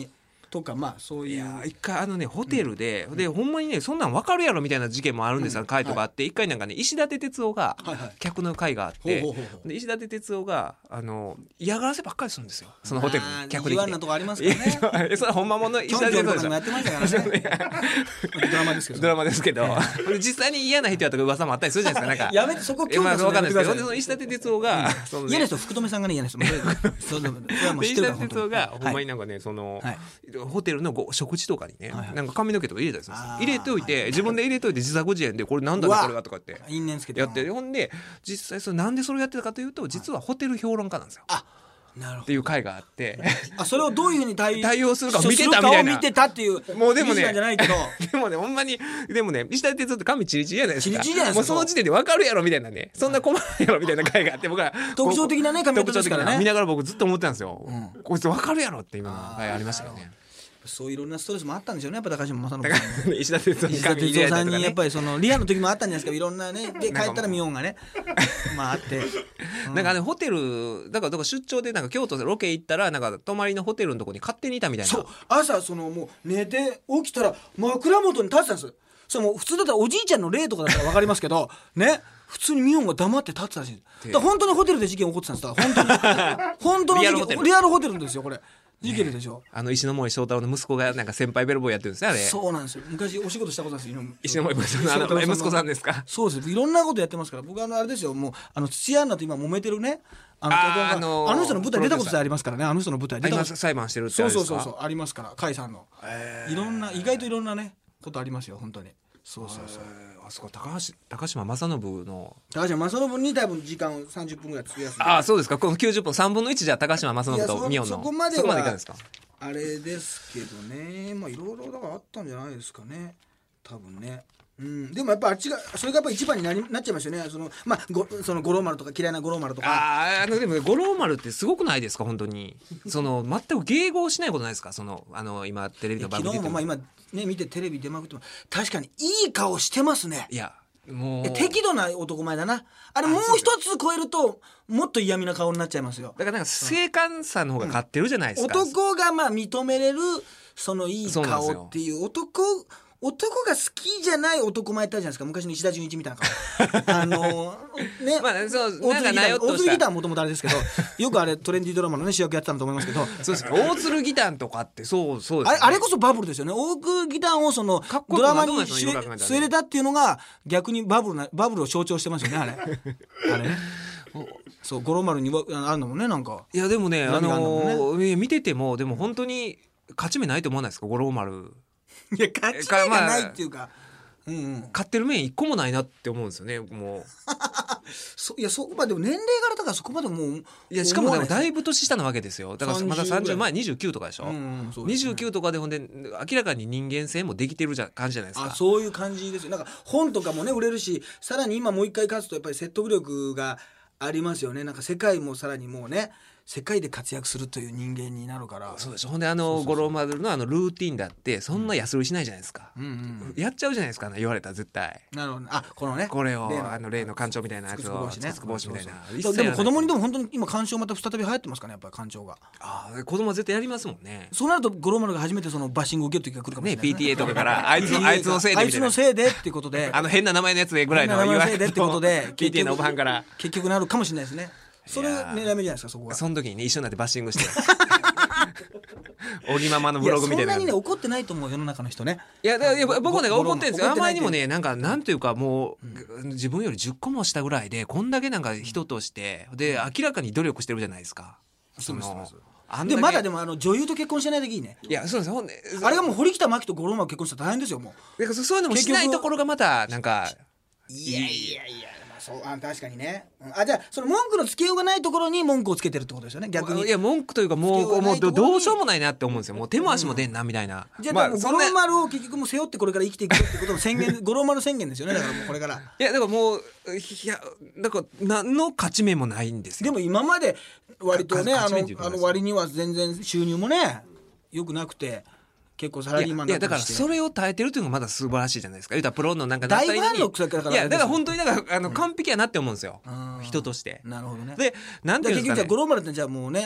とかまあそういう。 いや一回あのねホテルで、うん、でほんまにねそんなん分かるやろみたいな事件もあるんですよ、うん、回とかあって、はい、一回なんかね石立哲夫が客の会があって、はいはい、で石立哲夫があの嫌がらせばっかりするんですよそのホテルに客で来て。 言わんなとこありますからね。 それはほんまもの石立哲夫でしょ。 やってましたからね。ドラマですけど。 ドラマですけど、実際に嫌な人やとか噂もあったりするじゃないですか。なんかやめてそこ強化するのやめてください。 その石立哲夫が嫌な人福留さんがね嫌な人。 石立哲夫がほんまになんかねそのホテルの食事とかにねなんか髪の毛とか入れたりするんですよ。入れといて自分で入れといて自作自演でこれなんだねこれがとかってやって、ほんで実際それなんでそれをやってたかというと実はホテル評論家なんですよ。 なるほどっていう会があってあそれをどういうふうに対対応するか見てたみたいな見てたっていうもうでもねじゃないけどでもねほんまにでもね石立哲夫って髪チリチリじゃないですか。 チリチリじゃないですか。 もうその時点で分かるやろみたいなねそんな困るやろみたいな会があって僕は特徴的なね髪型ですからね見ながら僕ずっと思ってたんですよ、うん、こいつ分かるやろっていうのがありましたよね。 そういろんなストレスもあったんですよねやっぱ高島正信さん石田哲夫石田哲夫さんにやっぱりそのリアの時もあったんじゃないですかいろんなねで帰ったらミオンがねまああって、 うん、なんかねホテルだから出張でなんか京都でロケ行ったらなんか泊まりのホテルのとこに勝手にいたみたいな。 そう朝そのもう寝て起きたら枕元に立ってたんです。それもう普通だったらおじいちゃんの霊とかだったら分かりますけどね普通にミオンが黙って立ってたらしい。だから本当にホテルで事件起こってたんです。だから本当に本当のリアルホテルリアルホテルですよこれ。事件でしょ、ね、 あの石森章太郎の息子がなんか先輩ベルボーイやってるんですねあれ。 そうなんですよ昔お仕事したことなんですよ石森章太郎の息子さんですか。 そうですいろんなことやってますから僕はあのあれですよもうあの土屋アンナと今揉めてるねあのあ、あのー、あの人の舞台出たことありますからねあの人の舞台出たこと裁判してるってあれですか。 そうそうそうそうありますから甲斐さんのいろんな意外といろんなねことありますよ本当に。そうそうそうあそこ高橋高島正信の高島正信に多分時間をさんじゅっぷんぐらい費やす。 ああそうですかこのきゅうじゅっぷんさんぶんのいちじゃ高島正信とミオンのそこまではそこまでいかんですか。 あれですけどねまあいろいろだからあったんじゃないですかね多分ね。うん、でもやっぱあっちがそれがやっぱ一番になりなっちゃいますよねそのまあごその五郎丸とか嫌いな五郎丸とか。 ああのでも五郎丸ってすごくないですか本当にその全く迎合しないことないですかそのあの今テレビの番組で昨日もまあ今ね見てテレビ出まくっても確かにいい顔してますね。 いやもう適度な男前だなあれもう一つ超えるともっと嫌味な顔になっちゃいますよ。 だからなんか正観さの方が勝ってるじゃないですか、 うん、男がまあ認めれるそのいい顔っていう男男が好きじゃない男前いたじゃないですか昔の石田純一みたいな顔あのね、 まあ、そうなんかなよっとした大鶴ギターはもともとあれですけどよくあれトレンディードラマの、ね、主役やってたんだと思いますけどそうです大鶴ギターとかってそうそうです、ね、 あれ、あれこそバブルですよね。大鶴ギターをそのドラマに据え入れたっていうのが逆にバブルなバブルを象徴してますよねあれあれねそう五郎丸にあるのもねなんか。 いやでもねあのー、見ててもでも本当に勝ち目ないと思わないですか五郎丸。 いや勝ち目がないっていうか、まあうんうん、 勝ってる面一個もないなって思うんですよねもうそいやそこまでも年齢柄だからそこまでもういやしかもでもだいぶ年下なわけですよだからまださんじゅうまえにじゅうきゅうとかでしょ、うんうんそうですね、にじゅうきゅうとかでほんで明らかに人間性もできてるじゃ感じじゃないですか。 あそういう感じですよ。なんか本とかもね売れるしさらに今もう一回勝つとやっぱり説得力がありますよね。なんか世界もさらにもうね世界で活躍するという人間になるから。 そうでしょ。ほんであの五郎丸のあのルーティンだってそんな安売りしないじゃないですか、うんうんうん、やっちゃうじゃないですか言われたら絶対。 なるほど。あこのねこれをあの例の館長みたいなやつをつくつく帽子みたいな。 でも子供にでも本当に今館長また再び流行ってますかねやっぱり館長が。 あ子供は絶対やりますもんね。 そうなると五郎丸が初めてそのバッシングを受ける時が来るかもしれないね。 ね ピーティーエー とかからあいつのあいつのせいであいつのせいでっていうことであの変な名前のやつでぐらいの言われてってことでピーティーエー のおばはんから結局なるかもしれないですね。それ狙い目じゃないですかそこは。 その時にね一緒になってバッシングして小木ママのブログみたいな。 いやそんなにね怒ってないと思う世の中の人ね。 いやだから僕ね怒ってるんですよ。あまりにもねなんかなんていうかもう、うん、自分よりじゅっこも下ぐらいでこんだけなんか人としてで明らかに努力してるじゃないですか。 そうですそうでまだでもあの女優と結婚してない時いいね。 いやそうですほんであれがもう堀北真希と五郎丸結婚したら大変ですよもう。 だからそういうのもしないところがまたなんかいやいやいやそうあ確かにね。あじゃあその文句のつけようがないところに文句をつけてるってことですよね逆に。 いや文句というかもうもうどうしようもないなって思うんですよ。もう手も足も出んなみたいな、 うん、じゃあ、まあ、五郎丸を結局もう背負ってこれから生きていくってことの宣言五郎丸宣言ですよねだからもうこれから。 いやだからもういやだから何の勝ち目もないんですよ。 でも今まで割とねあのあの割には全然収入もね良くなくて結構サラリーマンいやだからそれを耐えてるというのがまだ素晴らしいじゃないですか。言うたらプロのなんか大ファンの草だから。 いやだから本当にだからあの完璧やなって思うんですよ、うん、人として。 なるほどね。 でなんていうんですかね。 結局じゃあ五郎丸ってじゃあもうね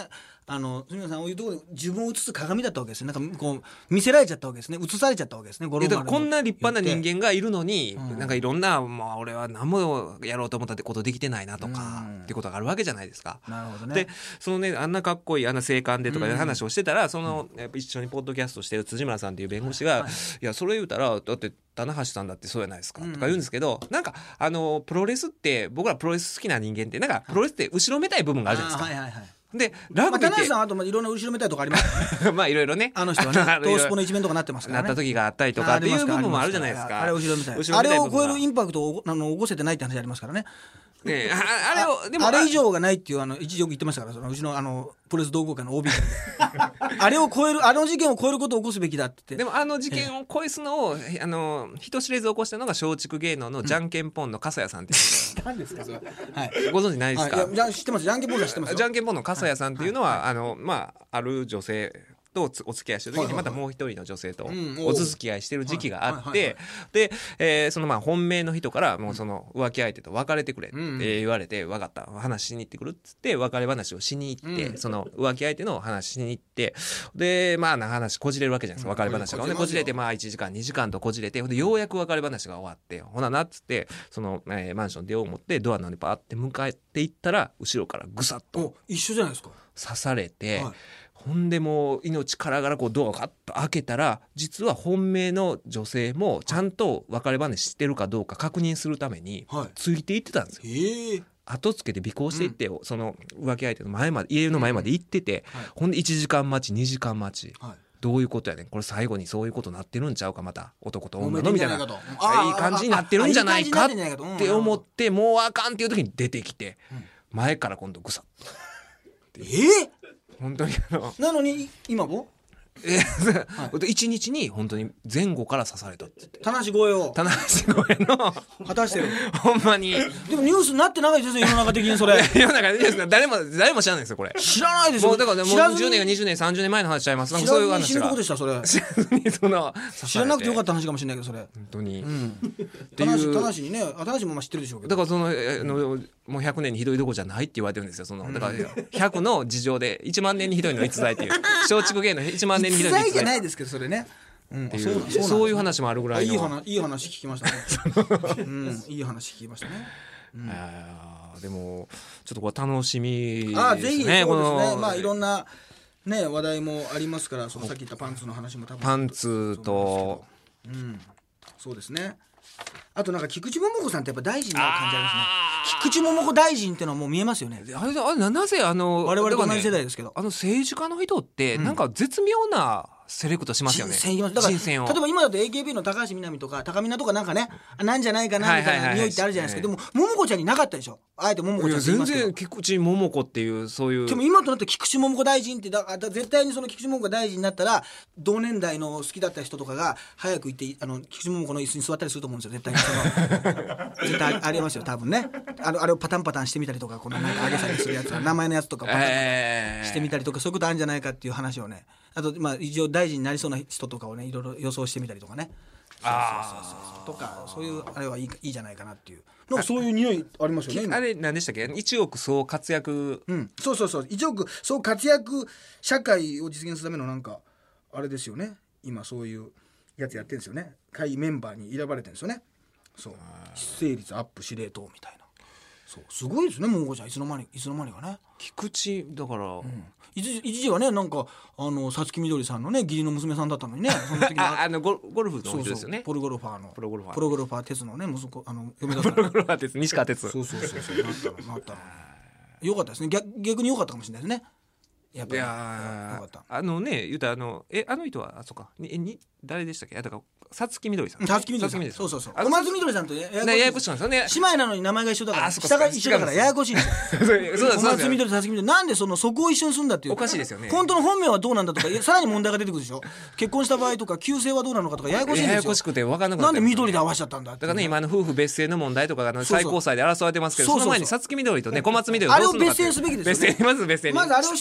あの住田さんを言うところで自分を映す鏡だったわけですね。なんかこう見せられちゃったわけですね。映されちゃったわけですね。 いやだからこんな立派な人間がいるのに、うん、なんかいろんな、まあ、俺は何もやろうと思ったってことできてないなとか、うん、ってことがあるわけじゃないですか。 なるほどね。 でそのねあんなかっこいいあんな精悍でとかいう話をしてたら、うん、そのやっぱ一緒にポッドキャストしてる辻村さんっていう弁護士が、はい、いやそれ言うたらだって棚橋さんだってそうじゃないですか、うん、とか言うんですけど、なんかあのプロレスって僕らプロレス好きな人間ってなんかプロレスって後ろめたい部分があるじゃないですか。はいはいはい。でラグビーって、まあ、田中さんはあといろんな後ろめたいとかありますまあいろいろねあの人はねトースポの一面とかなってますからね、 なった時があったりとかっていう部分もあるじゃないですか。 あれ後ろめたい、あれを超えるインパクトをあの起こせてないって話ありますからね。 ね、あ, あれをでもあれ以上がないっていうあの一時よく言ってましたから、そのうちのあのプロレス同好会の オービー あれを超えるあの事件を超えることを起こすべきだって言って。 でもあの事件を超えすのを、ええ、あの人知れず起こしたのが松竹芸能のじゃんけんぽんの笠谷さんっていう、 何ですかそれ、はい、 ご存知ないですか。 はい、いや知ってます。じゃんけんぽんは知ってますよ。 じゃんけんぽんの笠谷さんっていうのは、はいはい、あのまあある女性とお付き合いしてる時にまたもう一人の女性とお付き合いしてる時期があって、で、えー、そのまあ本命の人からもうその浮気相手と別れてくれって言われて、分かった話しに行ってくるっつって別れ話をしに行って、その浮気相手の話しに行って、でまあな話こじれるわけじゃないですか、別れ話が。でこじれてまあいちじかんにじかんとこじれて、でようやく別れ話が終わって、ほななっつってその、えー、マンション出よう思ってドアの方にパーって向かっていったら後ろからぐさっと一緒じゃないですか刺されて、はい、ほんでもう命からがらこうドアをガッと開けたら、実は本命の女性もちゃんと別れ話してるかどうか確認するためについていってたんですよ、はい、後つけて尾行していって、うん、その浮気相手の前まで家の前まで行ってて、うんはい、ほんでいちじかん待ちにじかん待ち、はい、どういうことやねんこれ、最後にそういうことなってるんちゃうか、また男と女のみたいないい感じになってるんじゃないかって思って、もうあかんっていう時に出てきて、前から今度グサッとえー本当にあのなのに今もえーはい、いちにちに本当に前後から刺されたって言って、 田無越えを田無越えの果たしてるほんまに。 でもニュースになってないですよ世の中的にそれ世の中で誰も誰も知らないですよこれ。 知らないですよ。 もうだから、ね、もうじゅうねんかにじゅうねんさんじゅうねんまえの話しちゃいます。なんかそういう話が知らずに死ぬことでしたそれ。 知らずにその知らなくてよかった話かもしれないけどそれ本当に、うん、 田無田無にね田無もまあ知ってるでしょうけど、 だからそののもうひゃくねんにひどいどころじゃないって言われてるんですよ。そのだからひゃくの事情でいちまんねんにひどいの逸材っていう松竹芸能いちまんねんにひどいの逸材じゃないですけどそれね、うん、 っていうそう、そういう話もあるぐらいのいい話、いい話聞きましたね、うん、いい話聞きましたね、うん、 あでもちょっとこれ楽しみですね。 あぜひそうですね、まあいろんなね話題もありますから、そのさっき言ったパンツの話も多分パンツとうん、そうですね。あとなんか菊池桃子さんってやっぱ大臣な感じありますね。菊池桃子大臣ってのはもう見えますよね。 あれあれ な, なぜあの我々と同じ世代ですけど、ね、 あの政治家の人ってなんか絶妙なセレクトしますよね。 人選だから例えば今だと エーケービー の高橋みなみとか高見菜とかなんかねなんじゃないかなみたいな匂いってあるじゃないですか。でも桃子ちゃんになかったでしょ。あえて桃子ちゃんって言いますけど、 全然菊池桃子っていうそういう。 でも今となって菊池桃子大臣ってだだ絶対にその菊池桃子が大臣になったら同年代の好きだった人とかが早く行ってあの菊池桃子の椅子に座ったりすると思うんですよ絶対に。その絶対ありますよ多分ね。あのあれをパタンパタンしてみたりとかこのなんか上げ下げするやつ名前のやつとかパタンパタンしてみたりとか、そういうことあるんじゃないかっていう話をね。あとまあ一応大臣になりそうな人とかをねいろいろ予想してみたりとかね。あそうそうそうそうとかそういうあれはいいいいじゃないかなっていう。なんかそういう匂いありますよね。 あれ何でしたっけ、一億総活躍、 うん、そうそうそう一億総活躍社会を実現するためのなんかあれですよね。今そういうやつやってるんですよね。会メンバーに選ばれてるんですよね。そう出生率アップ司令塔みたいな。そうすごいですね桃子ちゃんいつの間にいつの間にかね。 菊池だから、うん、 一, 一時はねなんかあのさつきみどりさんのね義理の娘さんだったのにねその時ああの ゴ, ゴルフの人ですよね。そうそうプロゴルファーのプロゴルファープロゴルファー鉄のね息子あの嫁だったプロゴルファー鉄西川鉄そうそうそうそうなったのなったのよかったですね。 逆, 逆によかったかもしれないですね。やっぱりいやよかった。あのね言うたらあのえあの人はあそうかにに誰でしたっけ。だからさつきみどりさんさつきみどりさんそうそうそう小松みどりさんとややこしいなんですよね。 姉妹なのに名前が一緒だから下が一緒だからややこしいんですよ小松みどりさつきみどりなんでそのそこを一緒にするんだっていうおかしいですよね。 本当の本名はどうなんだとかさらに問題が出てくるでしょ。結婚した場合とか旧姓はどうなのかとかややこしいんですよ。 ややこしくて分かんなくなってなんで緑で合わせちゃったんだって。 だからね今の夫婦別姓の問題とかが最高裁で争われてますけど、その前にさつきみどりとね小松みどりあれを別姓すべきですよね。 まず別姓まずあれを処理して別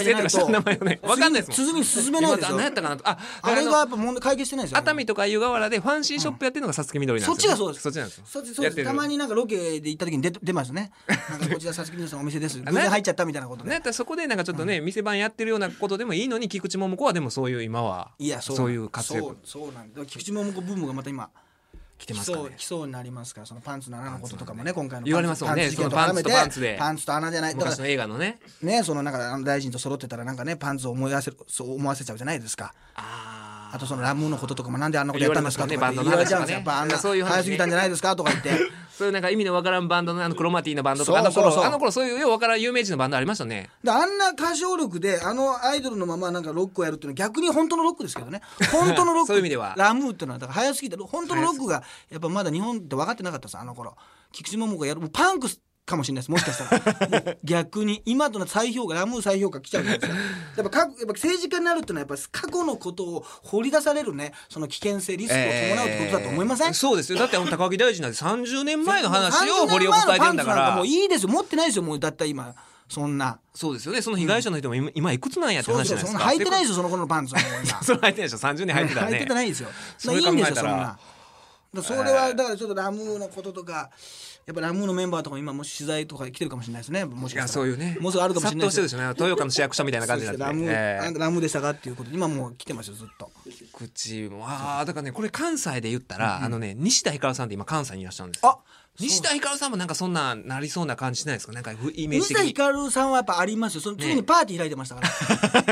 じゃないと先生の名前をね分かんないですもん。 次に進めないですよ。 何やったかなと。あ、 あれがやっぱ問題解決してないですよ。 熱海とか湯河原でファンシーショップやってるのがさつきみどりなんですよ、ね、 そっちがそうです。 そっちなんですよ。 そっちそうです。たまになんかロケで行った時に出出ますね。なんかこちらさつきみどりさんお店です。偶然入っちゃったみたいなことで。 ね、そこでなんかちょっとね、うん、店番やってるようなことでもいいのに、菊池桃子はでもそういう今はいやそう、 そういう活躍。 そうそうなんだ。菊池桃子ブームがまた今来てますかね。 来そうになりますから、そのパンツの穴のこととかもね、今回の言われますもんね。そのパンツとパンツでパンツと穴じゃない。 昔の映画のね。 ね、そのなんか大臣と揃ってたらなんかねパンツを思い合わせるそう思わせちゃうじゃないですか。 ああ。 あとそのラムのこととかもなんであんなことやったんですかとか言われちゃうんですよ。やっぱあんな早すぎたんじゃないですかとか言って。 そういうなんか意味のわからんバンドのあのクロマティのバンドとかあの頃あの頃そういうようわからん有名人のバンドありましたね。 であんな歌唱力であのアイドルのままなんかロックをやるっていうのは逆に本当のロックですけどね。本当のロックそういう意味ではラムっていうのはだから早すぎて本当のロックがやっぱまだ日本って分かってなかったですあの頃。菊池桃子がやるもうパンクかもしれないですもしかしたら逆に今との再評価ラムー再評価来ちゃうんですよ。やっぱやっぱ政治家になるっていうのはやっぱ過去のことを掘り出されるねその危険性リスクを伴うってことだと思いません、えー、 そうですよ。だって高木大臣なんてさんじゅうねんまえの話を掘り起こされてるんだからもういいですよ持ってないですよもうだったら今そんなそうですよね。その被害者の人も 今,、うん、今いくつなんやって話じゃないですか。 そうそうそんな履いてないですよその頃のパンツはもう今それ履いてないでしょさんじゅうねん履いてたらね履いてないですよ。それ考えたらそれはだからちょっとラムーのこととかやっぱラムーのメンバーとかも今もし取材とか来てるかもしれないですね。もしかしたらいやそういうねもうすぐあるかもしれないです殺到してるでしょうね。豊岡の市役所みたいな感じになってラムー、 えー、 あんたラムーでしたかっていうことで今もう来てますよずっと。 口もあだからねこれ関西で言ったら、うん、あのね西田ひかるさんって今関西にいらっしゃるんですよ。あ西田ひかるさんもなんかそんななりそうな感じしないですか。なんかイメージ的に西田ひかるさんはやっぱありますよ。その次にパーティー開いてましたから、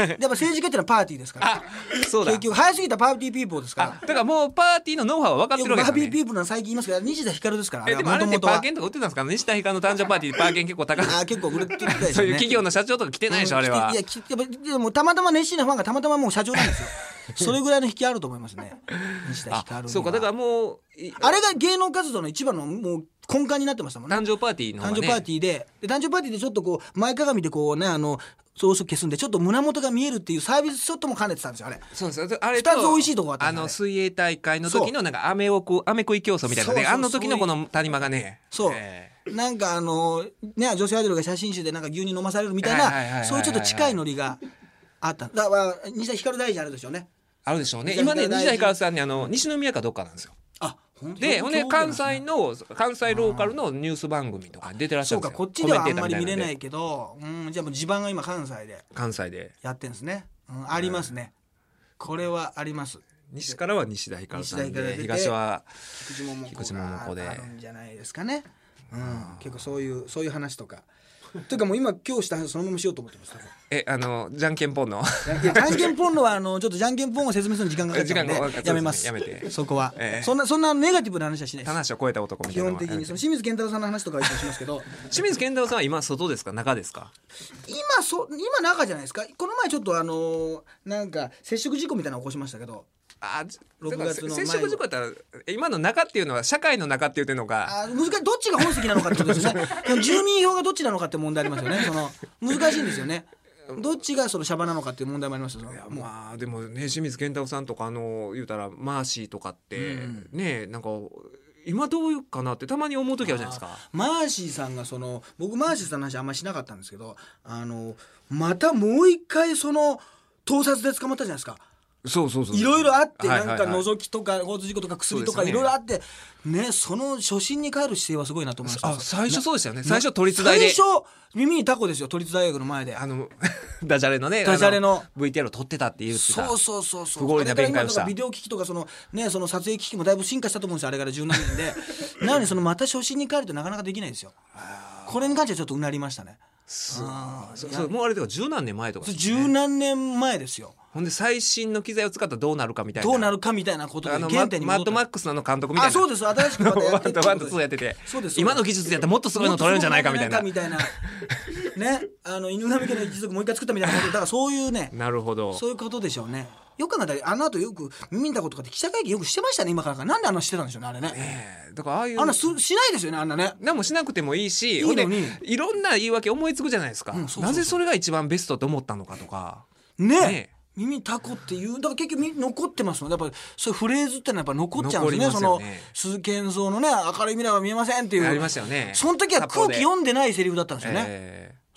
ね、やっぱ政治家ってのはパーティーですからあそうだ結局早すぎたパーティーピーポーですからだからもうパーティーのノウハウは分かってるわけですよ、ね、パーティーピーポーなん最近言いますけど西田ひかるですから。 えでもあれってパーケンとか売ってたんですか。西田ひかるの誕生パーティーパーケン結構高いあ結構売れてるみたいですねそういう企業の社長とか来てないでしょ、うん、あれは。 いやきやっぱでもたまたま熱心なファンがたまたまもう社長なんですよそれぐらいの引きあると思いますね西田ひかるには。 そうかだからもうあれが芸能活動の一番のもう根幹になってましたもんね。 誕生パーティーの方がね。 誕生パーティーで、で誕生パーティーでちょっとこう前かがみでこうねあの装飾消すんでちょっと胸元が見えるっていうサービスショットも兼ねてたんですよあれ。 そうですよ。あれふたつ美味しいとこがあったんですよ。 あの水泳大会の時のなんかアメをこうアメ食い競争みたいなね。あの時のこの谷間がね。 そう。えー、なんかあのね女性アイドルが写真集でなんか牛乳飲まされるみたいなそういうちょっと近いノリがあった。だから西田ひかる大臣あるでしょうね。 あるでしょうね。今ね西田ひかるさんにあの西宮かどっかなんですよ。 あでほんで関西の関西ローカルのニュース番組とかに出てらっしゃるんですよ。 そうかこっちではあんまり見れないけどうんじゃあもう地盤が今関西で関西でやってんですね、うん、ありますね、うん、これはあります。 西からは西田ひかるさんで東は菊池桃子であるんじゃないですかね、うん、結構そういうそういう話とかというかもう今今日した話そのまましようと思ってます。 えあのじゃんけんぽんのいやじゃんけんぽんのはあのちょっとじゃんけんぽんを説明するのに時間がかかっちゃうんでやめます。 やめてそこは、 えー、 そんなそんなネガティブな話はしないです。 話を超えた男みたいな基本的にその清水健太郎さんの話とかはいつもしますけど清水健太郎さんは今外ですか中ですか。 今そ今中じゃないですか。この前ちょっとあのなんか接触事故みたいなの起こしましたけど。 あろくがつの接触事故だったら今の中っていうのは社会の中って言ってるのかあ難しいどっちが本席なのかってことですね住民票がどっちなのかって問題ありますよね。その難しいんですよね。どっちがそのシャバなのかっていう問題もありますよ。いやまあでもね清水健太郎さんとかあの言うたらマーシーとかって、うん、ねなんか今どういうかなってたまに思う時あるじゃないですか。 マーシーさんがその僕マーシーさんの話あんまりしなかったんですけどあのまたもう一回その盗撮で捕まったじゃないですか。 そうそうそういろいろあってなんか覗きとか交通事故とか薬とかいろいろあってねその初心に帰る姿勢はすごいなと思いました。 あ最初そうでしたよね。最初都立大で最初耳にタコですよ都立大学の前であのダジャレのねダジャレのブイティーアール を撮ってたって言ってた。 そうそうそうそう不合理な弁解をした。 ビデオ機器とかそのねその撮影機器もだいぶ進化したと思うんですよあれから十何年でなのにそのまた初心に帰るとなかなかできないですよ。これに関してはちょっとうなりましたね。 あそうそうもうあれとか十何年前とか、 ね、十何年前ですよ。 ほんで最新の機材を使ったらどうなるかみたいなどうなるかみたいなことであの原点に戻ったマッドマックスの監督みたいな。 あそうです新しくまたやっててワンとツーやっててそうです今の技術でやったらもっとすごいの撮れるんじゃないかみたいなみたいなねあの犬神家の一族もう一回作ったみたいなことだからそういうねなるほどそういうことでしょうね。よく考えたらあの後よく耳にたことかって記者会見よくしてましたね今からかなんであんなしてたんでしょうねあれね、 えー、だからああいうあんなしないですよねあんなね。 何もしなくてもいいしいいのにいろんな言い訳思いつくじゃないですか、うん、そうそうそうなぜそれが一番ベストと思ったのかとかね, ね耳タコっていうだから結局残ってますのでやっぱりそういうフレーズってのはやっぱ残っちゃうんです ね, ねその鈴木健三のね明るい未来は見えませんっていうありましたよね。 その時は空気読んでないセリフだったんですよね、 えー、 そう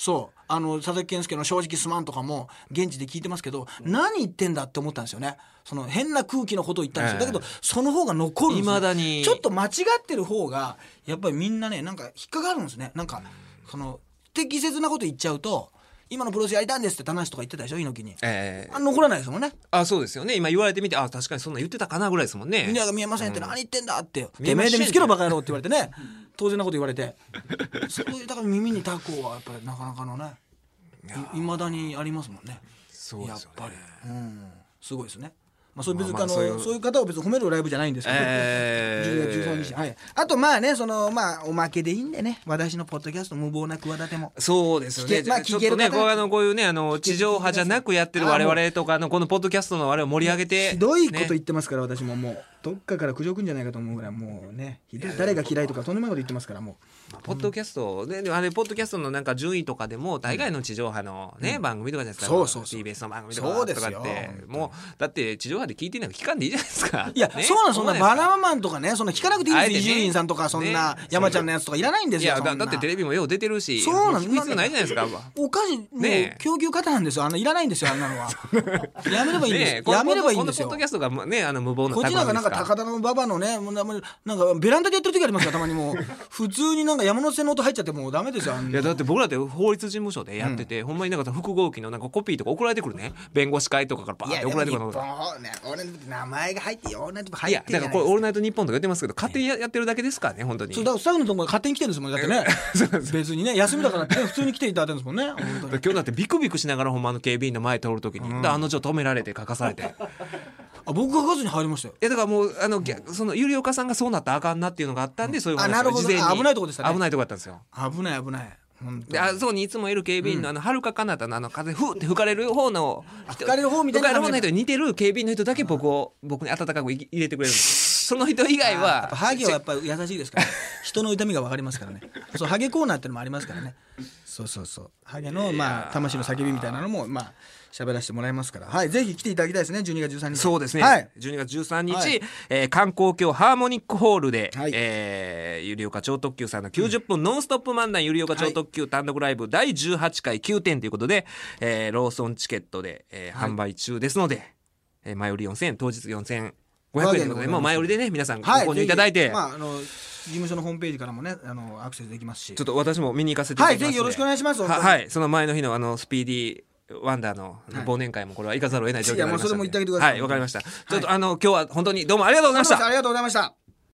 あの佐々木健介の正直すまんとかも現地で聞いてますけど、何言ってんだって思ったんですよね。その変な空気のことを言ったんですよ、えー、だけどその方が残るんですよ。 未だにちょっと間違ってる方がやっぱりみんなねなんか引っかかるんですね。なんかその適切なこと言っちゃうと、今のプロレスやりたいんですって話とか言ってたでしょ、猪木に、えー、あ残らないですもんね。 あそうですよね。今言われてみて、あ確かにそんな言ってたかなぐらいですもんね。 みんなが見えませんって、うん、何言ってんだっててめえで見つけろバカ野郎って言われてね当然なこと言われてそういうだから耳にタコはやっぱりなかなかのねいまだにありますもんね。 そうですよね、 やっぱり、うん、すごいですね。まあ、そういう別に、まあまあ、そういう、そういう方を別に褒めるライブじゃないんですけど、えー、じゅうにがつじゅうさんにち、はい、あとまあねそのまあおまけでいいんでね、私のポッドキャスト無謀な企てもそうですよね。まあ、ちょっとねこうあのこういうねあの地上波じゃなくやってる我々とかのこのポッドキャストのあれを盛り上げて、 ひどいこと言ってますから、ね、私ももうどっかから苦情くんじゃないかと思うぐらいもうねひどい、誰が嫌いとかとんでもないこと言ってますからもう、 まあ、ポッドキャストで、うん、あれポッドキャストのなんか順位とかでも大概の地上波のね、うん、番組とかじゃないですか、 そうそうそうティービーエス の番組とかとかってもうだって地上波で聞いてないの聞かんでいいじゃないですか。 いや、ね、そうなんそんなバナナマンとかねそんな聞かなくていいです。伊集院さんとかそんな山ちゃんのやつとかいらないんですよ。 いや だ, だってテレビもよう出てるし、 そうなん聞く必要ないじゃないですか。 おかしい、もう供給方なんですよ。あのいらないんですよあんなのはやめればいいんです、ね、やめればいいんですよ。 このポッドキャストがねあの無謀なこっちなんかなんか高田の馬場のねなんかベランダでやってる時ありますからたまにもう普通になんか山手線の音入っちゃってもうダメですよ。 いやだって僕らって法律事務所でやってて、うん、ほんまになんか複合機のなんかコピーとか送られてくるね、弁護士会とかからバーって送られてくるの。いやでも日本、ね、名前が入ってよ入ってるじゃないですか。 いやだからこれオールナイトニッポンとか言ってますけど勝手に や, やってるだけですからね本当に。 そうだからスタッフのところが勝手に来てるんですもんだってね別にね休みだからって、ね、普通に来ていただいてるんですもんね今日だってビクビクしながらほんまの警備員の前通るときに、うん、あの女止められて書かされてあ僕が数に入りましたよ。 いやだからもうあのそのゆりおかさんがそうなったらあかんなっていうのがあったんで、うん、そういう話を事前に。 あなるほど危ないとこでしたね。 危ないとこだったんですよ。 危ない危ないであそこにいつもいる警備員のあのはるか彼方のあの風ふーって吹かれる方の吹かれる方みたいな吹かれる方の人に似てる警備員の人だけ僕を僕に温かく入れてくれるんですその人以外はハゲはやっぱり優しいですから人の痛みが分かりますからねそうハゲコーナーってのもありますからねそうそうそうハゲのまあ魂の叫びみたいなのもまあ喋らせてもらいますから、はい、ぜひ来ていただきたいですね。じゅうにがつじゅうさんにち。 そうですね、 はい、 じゅうにがつじゅうさんにち、はい、えー、観光協ハーモニックホールで、はい、えー、ゆりおか超特急さんのきゅうじゅっぷんノンストップ漫談ゆりおか超特急単独ライブだいじゅうはちかいきゅうてんということで、えー、ローソンチケットで、えーはい、販売中ですので、えー、前売りよんせんえん当日よんせんごひゃくえんということでもう前売りでね皆さんご購入いただいて、 はい、まああの事務所のホームページからもねあのアクセスできますし、 ちょっと私も見に行かせていただきますので、 はい、ぜひよろしくお願いします。 は、はい、その前の日のあのスピーディーワンダーの忘年会もこれは行かざるを得ない状況になりましたので、 いやもうそれも言ってあげてください。 はい、わかりました。ちょっとあの今日は本当にどうもありがとうございました。 ありがとうございました。